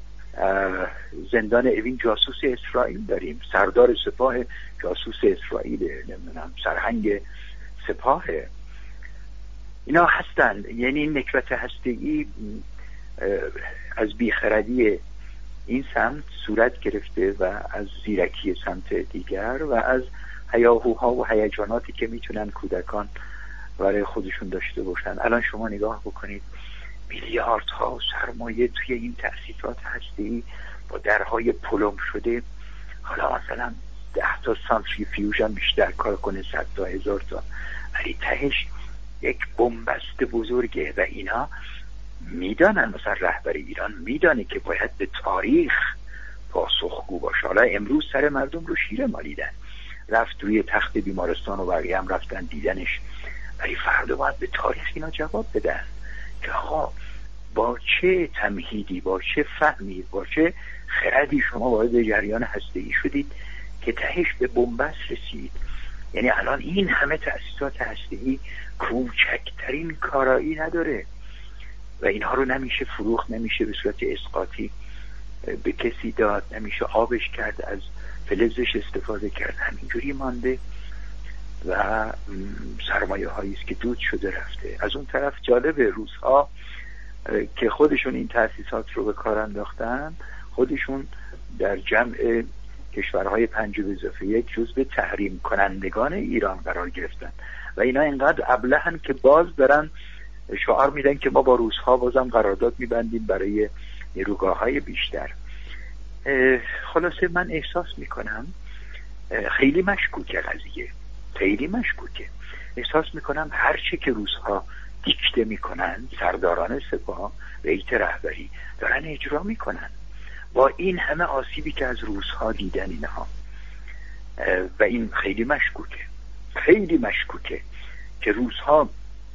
زندان اوین جاسوس اسرائیل داریم، سردار سپاه جاسوس اسرائیل، نمیدونم سرهنگ سپاه، اینا هستند. یعنی این نکبت هسته‌ای از بیخردی این سمت صورت گرفته و از زیرکی سمت دیگر و از هیاهوها و هیجاناتی که میتونن کودکان برای خودشون داشته باشن. الان شما نگاه بکنید میلیاردها سرمایه توی این تأسیسات هسته‌ای با درهای پلم شده، حالا مثلا 10 تا سانتریفیوژ هم بیشتر کار کنه، 100 تا 1000 تا، ولی تهش یک بنبست بزرگه و اینا میدانن، مثلا رهبر ایران میدانه که باید به تاریخ پاسخگو باشه. حالا امروز سر مردم رو شیره مالیدن، رفت روی تخت بیمارستان و بقیه هم رفتن دیدنش، ولی فردا باید به تاریخ اینا جواب بدن که آقا با چه تمهیدی، با چه فهمی، با چه خردی شما وارد جریان هسته‌ای شدید که تهش به بنبست رسید. یعنی الان این همه تأسیسات هسته‌ای کوچکترین کارایی نداره و اینها رو نمیشه فروخت، نمیشه به صورت اسقاطی به کسی داد، نمیشه آبش کرد، از فلزش استفاده کرد، همینجوری مانده و سرمایه هایی است که دود شده رفته. از اون طرف جالبه روزها که خودشون این تأسیسات رو به کار انداختن، خودشون در جمع کشورهای 5+1 جزو تحریم کنندگان ایران قرار گرفتن و اینا اینقدر ابلهن که باز دارن شعار میدن که ما با روس‌ها بازم قرارداد میبندیم برای نیروگاه‌های بیشتر. خلاصه من احساس میکنم خیلی مشکوکه قضیه، خیلی مشکوکه. احساس میکنم هرچه که روس‌ها دیکته میکنن، سرداران سپاه و هیئت رهبری دارن اجرا میکنن. با این همه آسیبی که از روس‌ها دیدن اینها، و این خیلی مشکوکه که روس‌ها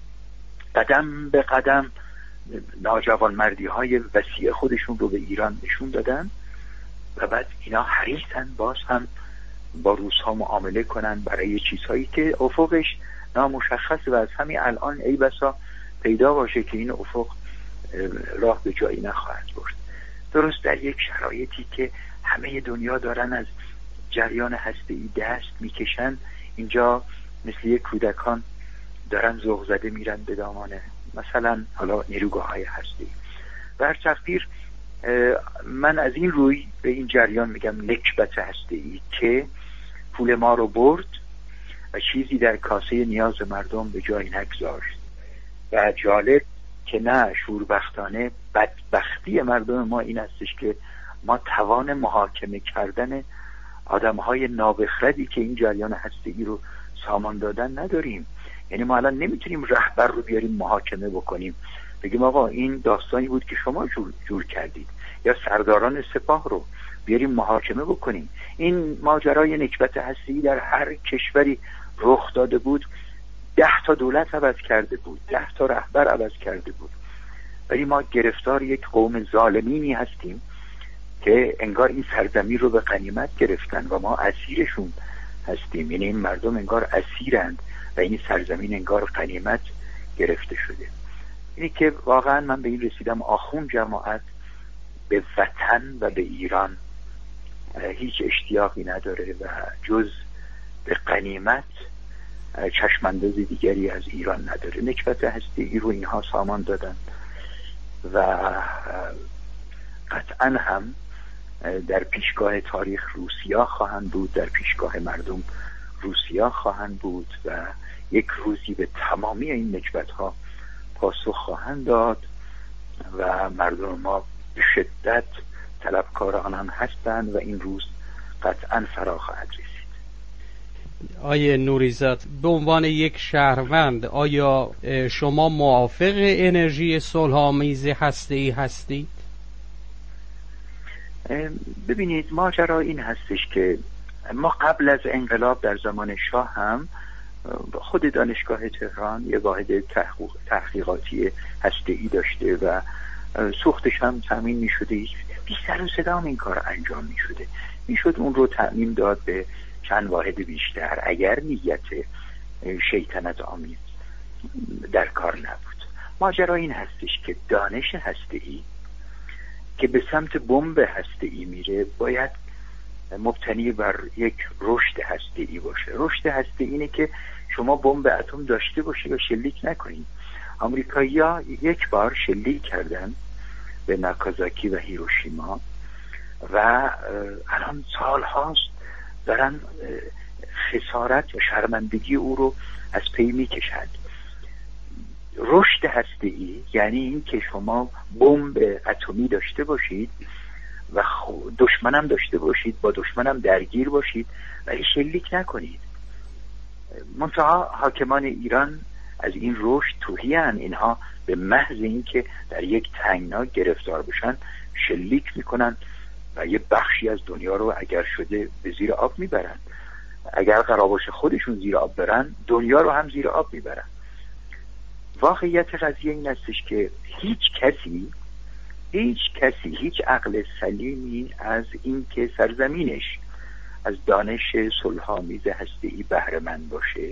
قدم به قدم ناجوانمردی های وسیع خودشون رو به ایران نشون دادن و بعد اینا حریصن باز هم با روس‌ها معامله کنن برای چیزهایی که افقش نامشخص و از همین الان ای بسا پیدا باشه که این افق راه به جایی نخواهد برد. درست در یک شرایطی که همه دنیا دارن از جریان هسته‌ای دست میکشن، اینجا مثل یک کودکان دارن ذوق زده میرن به دامانه مثلا حالا نیروگاه‌های هسته‌ای. بر تقدیر من از این روی به این جریان میگم نکبت هسته‌ای که پول ما رو برد و چیزی در کاسه نیاز مردم به جای نگذاشت. و جالب که نه، شوربختانه بدبختی مردم ما این استش که ما توان محاکمه کردن آدم‌های نابخردی که این جریان هسته‌ای رو سامان دادن نداریم. یعنی ما الان نمیتونیم رهبر رو بیاریم محاکمه بکنیم، بگیم آقا این داستانی بود که شما جور کردید، یا سرداران سپاه رو بیاریم محاکمه بکنیم. این ماجرای نکبت هسته‌ای در هر کشوری رخ داده بود، 10 تا دولت عوض کرده بود، 10 تا رهبر عوض کرده بود، ولی ما گرفتار یک قوم ظالمینی هستیم که انگار این سرزمین رو به غنیمت گرفتن و ما اسیرشون هستیم. یعنی این مردم انگار اسیرند و این سرزمین انگار غنیمت گرفته شده. اینی که واقعا من به این رسیدم آخون جماعت به وطن و به ایران هیچ اشتیاقی نداره و جز به غنیمت چشمانداز دیگری از ایران نداره. نکبت هسته‌ای رو اینها سامان دادن و قطعا هم در پیشگاه تاریخ روسیا خواهند بود، در پیشگاه مردم روسیا خواهند بود و یک روزی به تمامی این نکبت‌ها پاسخ خواهند داد و مردم ما به شدت طلبکار آنان هستند و این روز قطعا فرا خواهد رسید. آیه نوریزاد، به عنوان یک شهروند آیا شما موافق انرژی صلح‌آمیز هسته‌ای هستید؟ ببینید، ماجرا این هستش که ما قبل از انقلاب در زمان شاه هم خود دانشگاه تهران یه واحد تحقیقاتی هسته‌ای داشته و سوختش هم تامین می‌شده، بی سر و صدا این کار انجام می‌شده، میشد اون رو تأمین داد به چند واحد بیشتر اگر نیت شیطنت آمیز در کار نبود. ماجرا این هستش که دانش هسته‌ای که به سمت بمب هسته‌ای میره باید مبتنی بر یک رشد هسته‌ای باشه. رشد هسته‌ای اینه که شما بمب اتم داشته باشید و شلیک نکنید. آمریکایی‌ها یک بار شلیک کردن به ناکازاکی و هیروشیما و الان سال هاست دارن خسارت و شرمندگی او رو از پی میکشند. رشد هسته‌ای یعنی این که شما بمب اتمی داشته باشید و دشمنم داشته باشید، با دشمنم درگیر باشید ولی شلیک نکنید. منتها حاکمان ایران از این رشد توهیان. اینها به محض این که در یک تنگنا گرفتار بشن شلیک میکنن و یه بخشی از دنیا رو اگر شده به زیر آب میبرن. اگر قرار باشه خودشون زیر آب برن، دنیا رو هم زیر آب میبرن. واقعیت قضیه این استش که هیچ کسی هیچ عقل سلیمی از این که سرزمینش از دانش صلح‌آمیز هسته‌ای بهره مند باشه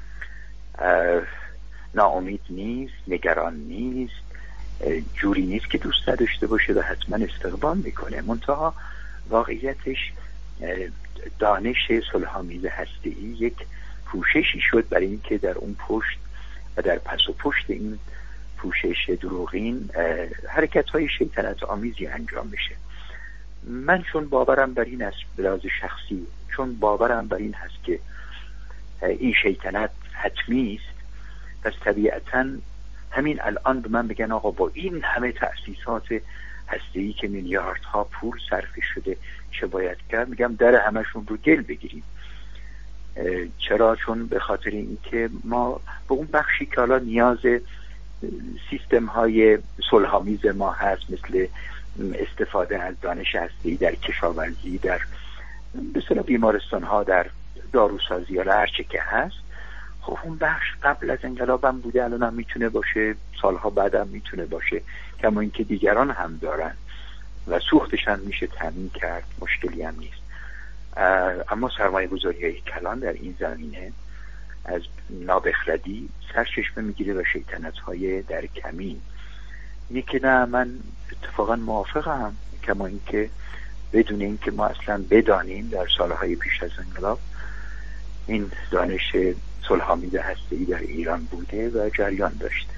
ناامید نیست، نگران نیست، جوری نیست که دوست نداشته باشه و حتما استقبال میکنه. منتها واقعیتش دانش صلح‌آمیز هسته‌ای یک پوششی شد برای اینکه در اون پشت و در پس و پشت این پوشش دروغین حرکت‌های شیطنت آمیزی انجام میشه. من چون باورم بر این است، به لحاظ شخصی چون باورم بر این هست که این شیطنت حتمی است، پس طبیعتاً همین الان به من بگن آقا با این همه تأسیسات هسته‌ای که میلیاردها پول صرف شده چه باید کرد؟ میگم در همشون رو گل بگیریم. چرا؟ چون به خاطر اینکه ما به اون بخشی که حالا نیاز سیستم های صلح‌آمیز ما هست، مثل استفاده از دانش هسته‌ای در کشاورزی، در مثلا بیمارستان ها، در داروسازی یا هر چه که هست. خب اون بخش قبل از انقلاب هم بوده، الان هم میتونه باشه، سالها بعد هم میتونه باشه، کما اینکه دیگران هم دارن و سوختش هم میشه تامین کرد، مشکلی هم نیست. اما سرمایه گذاری کلان در این زمینه از نابخردی سرچشمه میگیره و شیطنت های در کمین. اینه که نه، من اتفاقا موافقم، کما اینکه بدون اینکه ما اصلا بدانیم در سالهای پیش از انقلاب این دانش صلح‌آمیز هسته‌ای در ایران بوده و جریان داشته.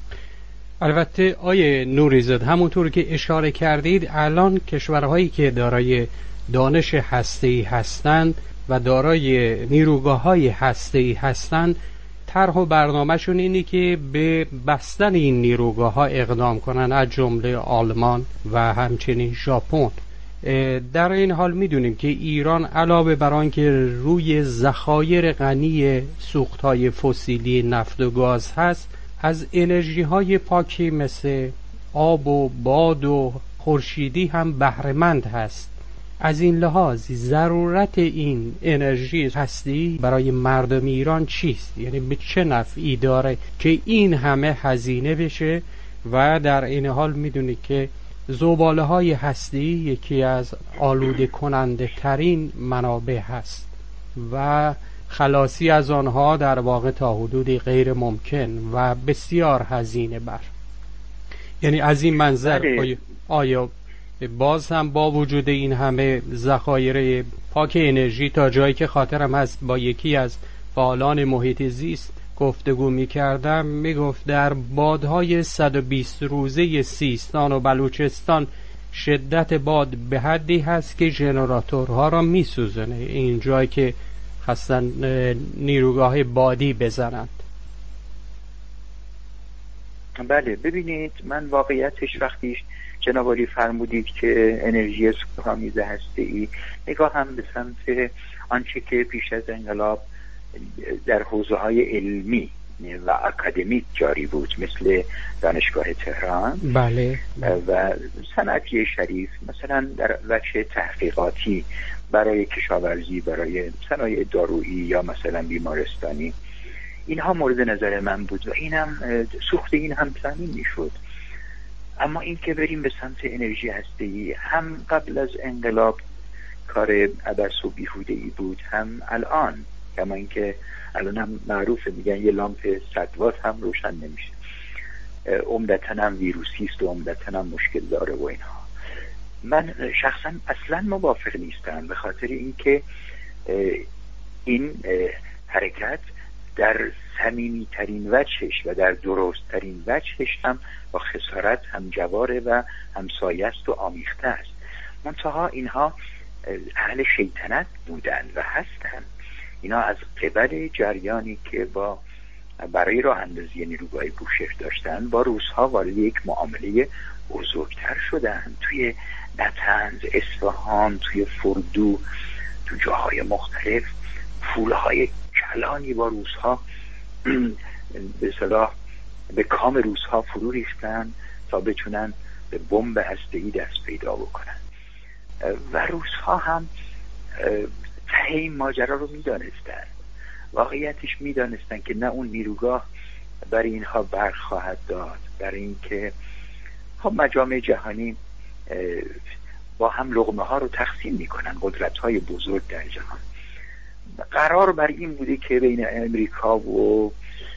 البته آیه نوریزاد، همونطور که اشاره کردید الان کشورهایی که دارای دانش هسته‌ای هستند و دارای نیروگاه‌های هسته‌ای هستند، طرح و برنامه‌شون اینه که به بستن این نیروگاه‌ها اقدام کنن، از جمله آلمان و همچنین ژاپن. در این حال میدونیم که ایران علاوه بر آنکه روی ذخایر غنی سوخت‌های فسیلی نفت و گاز هست، از انرژی‌های پاکی مثل آب و باد و خورشیدی هم بهره‌مند هست. از این لحاظ ضرورت این انرژی هستی برای مردم ایران چیست؟ یعنی به چه نفعی داره که این همه هزینه بشه و در این حال میدونید که زباله های هستی یکی از آلوده کننده ترین منابع هست و خلاصی از آنها در واقع تا حدودی غیر ممکن و بسیار هزینه بر. یعنی از این منظر آیا باز هم با وجود این همه ذخایر پاک انرژی، تا جایی که خاطرم هست با یکی از فعالان محیط زیست گفتگو می‌کردم، میگفت در بادهای 120 روزه سیستان و بلوچستان شدت باد به حدی هست که ژنراتورها را میسوزونه، این جایی که خواستن نیروگاه بادی بزنند. بله، ببینید، من واقعیتش وقتی جناب عالی فرمودید که انرژی صلح‌آمیز هسته‌ای، نگاه هم به سمت آنچه که پیش از انقلاب در حوزه‌های علمی و اکادمیک جاری بود، مثل دانشگاه تهران، بله، و صنعتی شریف، مثلا در بخش تحقیقاتی برای کشاورزی، برای صنایع دارویی یا مثلا بیمارستانی، اینها مورد نظر من بود و اینم سوخت این هم تامین میشد. اما این که بریم به سمت انرژی هسته‌ای، هم قبل از انقلاب کار عبث و بیهوده‌ای بود، هم الان، کما اینکه الان هم معروفه، میگن یه لامپ 100 وات هم روشن نمیشه، عمدتاً هم ویروسی است و عمدتاً هم مشکل داره و اینها. من شخصا اصلا موافق نیستم، به خاطر اینکه این حرکت در صمیمی‌ترین وجهش و در درست‌ترین وجهش هم با خسارت هم جواره و همسایه است و آمیخته است. منتها اینها اهل شیطنت بودن و هستن. اینا از قبل جریانی که برای راه اندازی نیروگاه بوشهر داشتن، با روس‌ها وارد یک معامله بزرگتر شدن. توی نطنز، اصفهان، توی فردو، تو جاهای مختلف پولهای کلانی با روس‌ها به اصطلاح به کام روس‌ها فرو ریختن تا بتونن به بمب هسته‌ای دست پیدا بکنن و روس‌ها هم ته این ماجرا رو میدانستن. واقعیتش میدانستن که نه اون نیروگاه برای اینها برق خواهد داد، برای اینکه خب مجامع جهانی با هم لقمه ها رو تقسیم میکنن، قدرت های بزرگ در جهان. قرار بر این بوده که بین امریکا و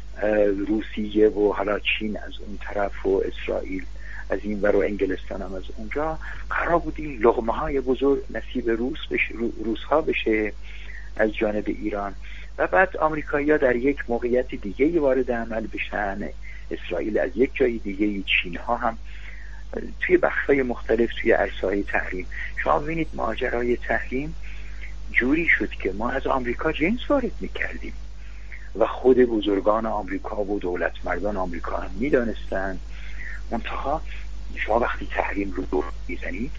روسیه و حالا چین از اون طرف و اسرائیل از این ور و انگلستان هم از اونجا، قرار بود این لقمه های بزرگ نصیب روس ها بشه از جانب ایران و بعد آمریکایی‌ها در یک موقعیت دیگه وارد عمل بشن، اسرائیل از یک جای دیگه، چین ها هم توی بخش‌های مختلف توی عرصه‌های تحریم. شما ببینید ماجرای تحریم جوری شد که ما از آمریکا جنس وارد می‌کردیم و خود بزرگان آمریکا و دولت مردان آمریکا هم می‌دانستند. منتها شما وقتی تحریم رو دور می‌زنید،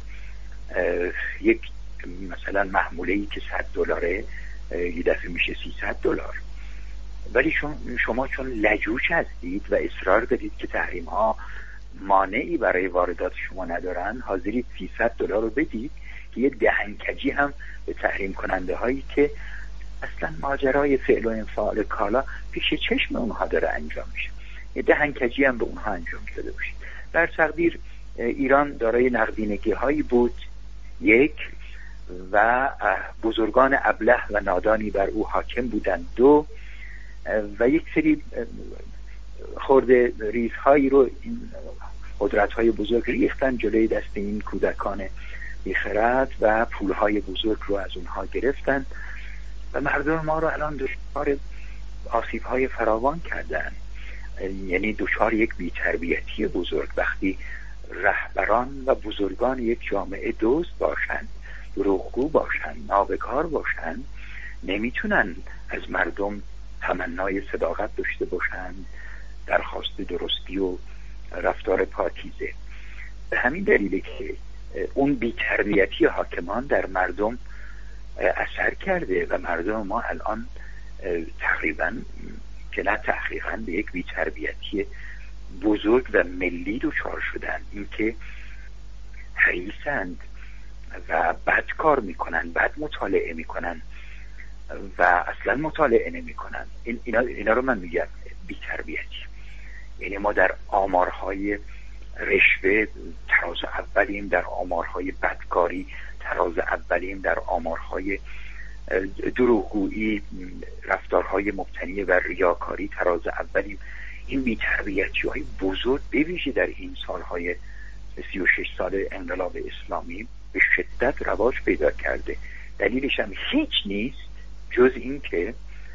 یک مثلا محموله‌ای که $100 یه دفعه میشه $300 ولی شما چون لجوج هستید و اصرار دارید که تحریم ها مانعی برای واردات شما ندارن، حاضرید $300 رو بدید که یه دهنکجی هم به تحریم کننده هایی که اصلا ماجرای فعل و انفعال کالا پیش چشم اونها داره انجام میشه، یه دهنکجی هم به اونها انجام شده باشه. در تقدیر ایران دارای نقدینگی هایی بود، یک، و بزرگان ابله و نادانی بر او حاکم بودند، دو، و یک سری خورده ریزهایی رو این قدرت‌های بزرگ ریختن جلوی دست این کودکان بیخرد و پولهای بزرگ رو از اونها گرفتن و مردم ما رو الان دچار آسیب‌های فراوان کردن. یعنی دچار یک بی‌تربیتی بزرگ. وقتی رهبران و بزرگان یک جامعه دوست باشند، دروغگو باشند، نابکار باشند، نمیتونن از مردم تمنای صداقت داشته باشند، درخواست درستی و رفتار پاکیزه. به همین دلیله که اون بی‌تربیتی حاکمان در مردم اثر کرده و مردم ما الان تقریبا که نه تحقیقا به یک بی‌تربیتی بزرگ و ملی دچار شدن. اینکه حریصند و بد کار میکنن، بد مطالعه میکنن و اصلا مطالعه نمیکنن. اینا رو من میگم بی‌تربیتی. یعنی ما در آمارهای رشوه تراز اولیم، در آمارهای بدکاری تراز اولیم، در آمارهای دروغگویی، رفتارهای مبتنی بر ریاکاری تراز اولیم. این بی‌تربیتی های بزرگ به ویژه در این سالهای 36 سال انقلاب اسلامی به شدت رواج پیدا کرده. دلیلش هم هیچ نیست جز این که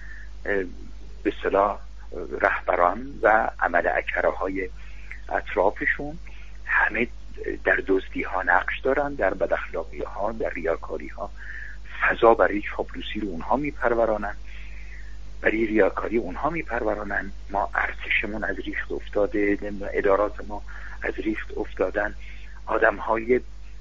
به اصطلاح رهبران و عمل اکره های اطرافشون همه در دزدی ها نقش دارن، در بداخلاقی ها، در ریاکاری ها. فضا برای چاپلوسی رو اونها میپرورانن، برای ریاکاری اونها میپرورانن. ما ارتشمون از ریخت افتاده، ادارات ما از ریخت افتادن، آدم های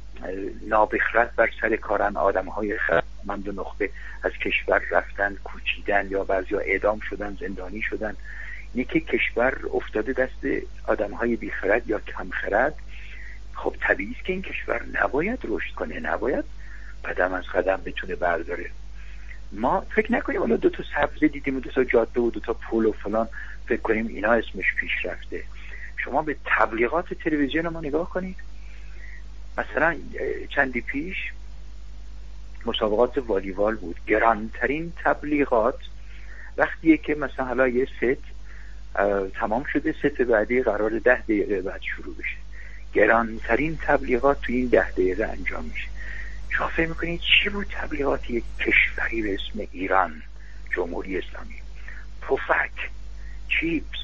نابخرد بر سر کارن، آدم های خردمند و نخبه از کشور رفتن، کوچیدن یا بعضیا اعدام شدن، زندانی شدن. اینکه کشور افتاده دست آدم های بیخرد یا کمخرد. خب طبیعی است که این کشور نباید رشد کنه، نباید قدم از قدم بتونه برداره. ما فکر نکنیم حالا 2 تا سبز دیدیم و 2 تا جاده و 2 تا پل و فلان فکر کنیم اینا اسمش پیشرفته. شما به تبلیغات تلویزیون ما نگاه کنید. مثلا چندی پیش مسابقات والیبال بود، گرانترین تبلیغات وقتیه که مثلا حالا یه ست تمام شده، ست بعدی قرار 10 دقیقه بعد شروع بشه. گرانترین تبلیغات توی این 10 دقیقه انجام میشه. شما فکر میکنید چی بود تبلیغات یک کشوری به اسم ایران جمهوری اسلامی؟ پفک، چیپس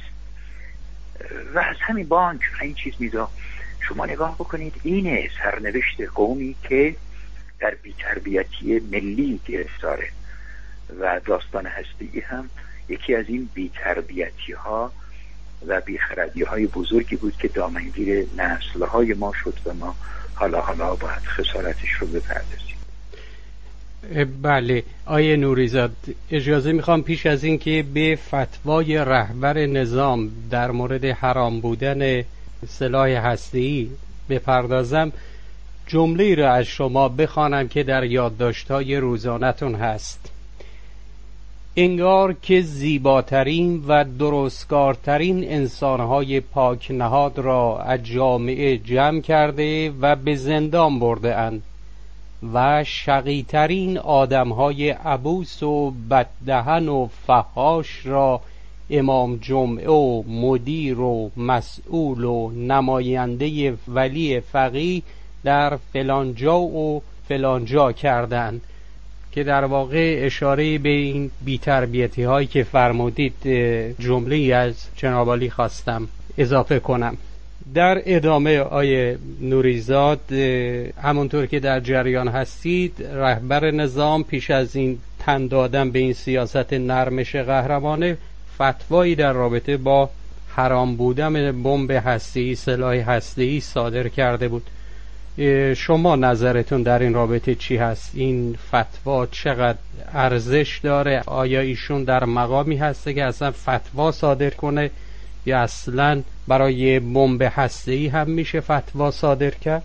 و از همین بانک این چیز میزا. شما نگاه بکنید، اینه سرنوشت قومی که در بی‌تربیتی ملی گرفتاره و داستان هستی هم یکی از این بی‌تربیتی ها و بیخردی های بزرگی بود که دامنگیر نسل های ما شد و ما حالا باید خسارتش رو بپردازیم. بله آیه نوریزاد، اجازه میخوام پیش از این که به فتوای رهبر نظام در مورد حرام بودن سلاح هسته‌ای بپردازم، جمله‌ای را از شما بخوانم که در یادداشت‌های روزانه‌تون هست. انگار که زیباترین و درستکارترین انسانهای پاک نهاد را از جامعه جمع کرده و به زندان برده اند و شقیترین آدمهای عبوس و بددهن و فحاش را امام جمعه و مدیر و مسئول و نماینده ولی فقیه در فلانجا و فلانجا کردند، که در واقع اشاره به این بی‌تربیتی هایی که فرمودید جمله‌ای از جناب عالی خواستم اضافه کنم. در ادامه آیه نوریزاد، همونطور که در جریان هستید، رهبر نظام پیش از این تن دادن به این سیاست نرمش قهرمانه فتوایی در رابطه با حرام بودن بمب هسته‌ای، سلاح هسته‌ای صادر کرده بود. شما نظرتون در این رابطه چی هست؟ این فتوا چقدر ارزش داره؟ آیا ایشون در مقامی هسته که اصلا فتوا صادر کنه یا اصلا برای بمب هسته‌ای هم میشه فتوا صادر کرد؟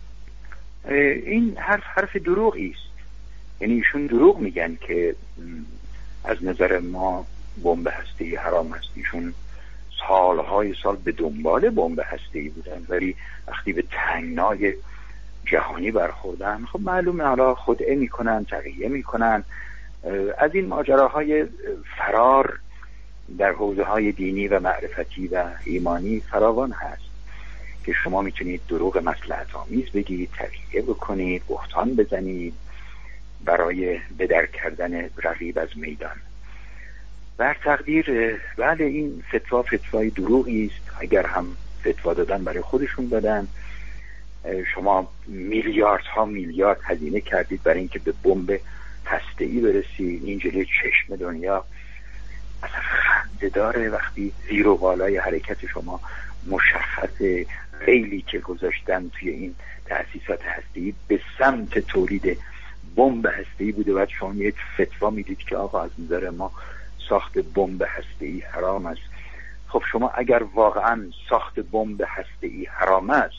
این حرف دروغی است. یعنی ایشون دروغ میگن که از نظر ما بمب هسته‌ای حرام است. ایشون سالهای سال به دنبال بمب هسته‌ای بودن، ولی وقتی به تنگنای جهانی برخوردن خب معلومه حالا خدعه میکنن، تقیه میکنن. از این ماجراهای فرار در حوزه‌های دینی و معرفتی و ایمانی فراوان هست که شما میتونید دروغ مصلحت آمیز بگید، تقیه بکنید، بهتان بزنید برای بدر کردن رقیب از میدان. بر تقدیر بله، این فتوای دروغی است. اگر هم فتوا دادن برای خودشون دادن. شما میلیاردها میلیارد هزینه کردید برای اینکه به بمب هسته‌ای برسید. این جلوی چشم دنیا اصلا خنده داره وقتی زیر و بالای حرکت شما مشخص ریلی که گذاشتن توی این تأسیسات هسته‌ای به سمت تولید بمب هسته‌ای بوده. بعد شما یک فتوا میدید که آقا از نظر ما ساخت بمب هسته‌ای حرام است. خب شما اگر واقعا ساخت بمب هسته‌ای حرام است،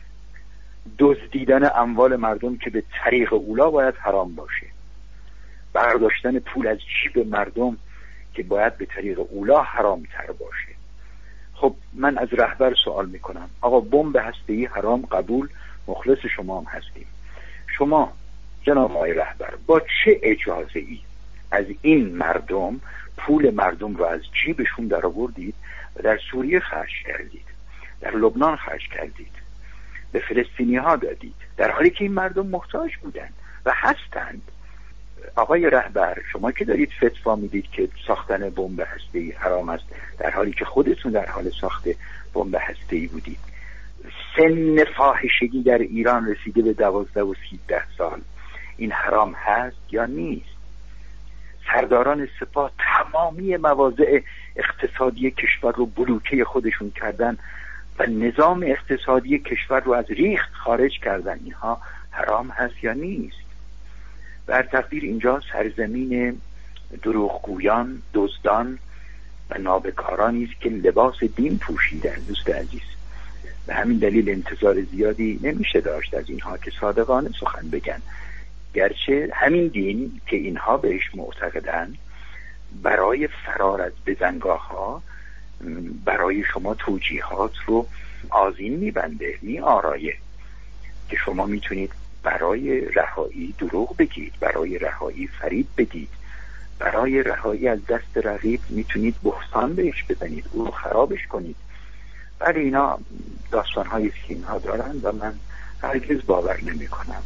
دزدیدن اموال مردم که به طریق اولا باید حرام باشه، برداشتن پول از جیب مردم که باید به طریق اولا حرام تر باشه. خب من از رهبر سوال میکنم، آقا بمب هسته‌ای حرام، قبول، مخلص شما هم هستیم. شما جناب آقای رهبر با چه اجازه ای از این مردم پول مردم رو از جیبشون در آوردید و در سوریه خرج کردید، در لبنان خرج کردید، به فلسطینی ها دادید، در حالی که این مردم محتاج بودند و هستند؟ آقای رهبر، شما که دارید فتوا میدید که ساختن بمب هسته‌ای حرام است، در حالی که خودتون در حال ساخت بمب هسته‌ای بودید. سن فاحشگی در ایران رسیده به 12 و 13 سال. این حرام هست یا نیست؟ سرداران سپاه تمامی مواضع اقتصادی کشور رو بلوکه خودشون کردن و نظام اقتصادی کشور رو از ریخت خارج کردن. اینها حرام هست یا نیست؟ بر تقدیر اینجا سرزمین دروغگویان، دزدان و نابکارانی است که لباس دین پوشیدن. دوست عزیز، به همین دلیل انتظار زیادی نمیشه داشت از اینها که صادقانه سخن بگن، گرچه همین دین که اینها بهش معتقدن برای فرار از بزنگاه ها برای شما توجیهات رو آذین میبنده، میآرایه که شما میتونید برای رهایی دروغ بگید، برای رهایی فریب بدید، برای رهایی از دست رقیب میتونید بهتان بهش بزنید، او رو خرابش کنید. ولی اینا داستان‌های سین ها دارن و من هرگز باور نمی کنم.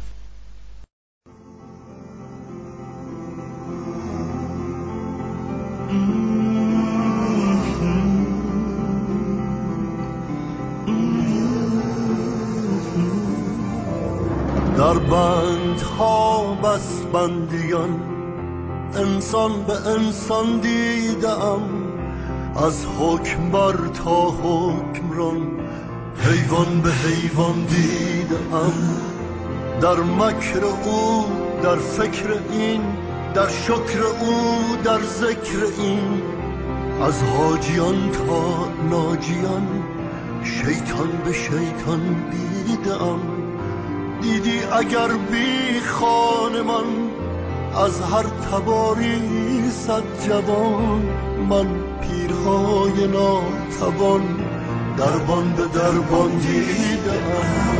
در بندها بس بندیان انسان به انسان دیدم، از حکمبر تا حکمران حیوان به حیوان دیدم. در مکر او، در فکر این، در شکر او، در ذکر این، از حاجیان تا ناجیان شیطان به شیطان دیدم. دیدی اگر بی خانمان از هر تباری صد جوان، من پیرهای ناتوان دربان به دربان دیدم.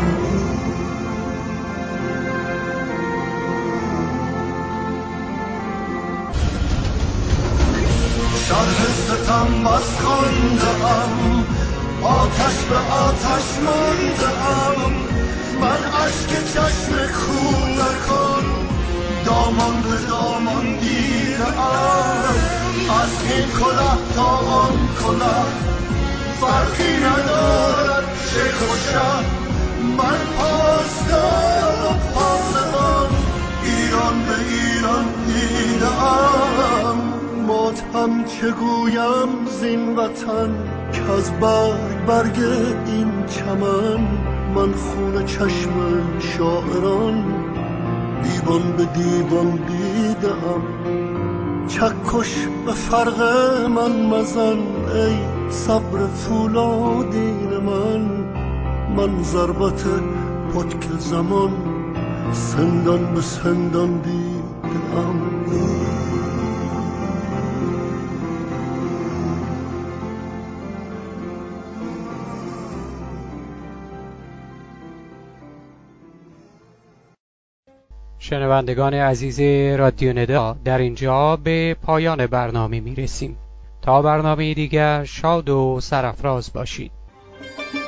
شرح ستم بس خواندم، آتش به آتش ماندم. من اشک چشم خون نکن، دامان به دامان دیدم. از این کلاه تا آن کلاه فرقی ندارد شیخ و شه. من پاسدار و پاسبان ایران به ایران دیدم. ماتم چه گویم زین وطن که از برگ برگ این چمن من خون چشم شاعران دیوان به دیوان دیدم. چکش به فرق من مزن ای صبر فولادین من ضربت پتک زمان سندان به سندان دیدم. شنوندگان عزیز رادیو ندا، در اینجا به پایان برنامه می رسیم. تا برنامه دیگر شاد و سرافراز باشید.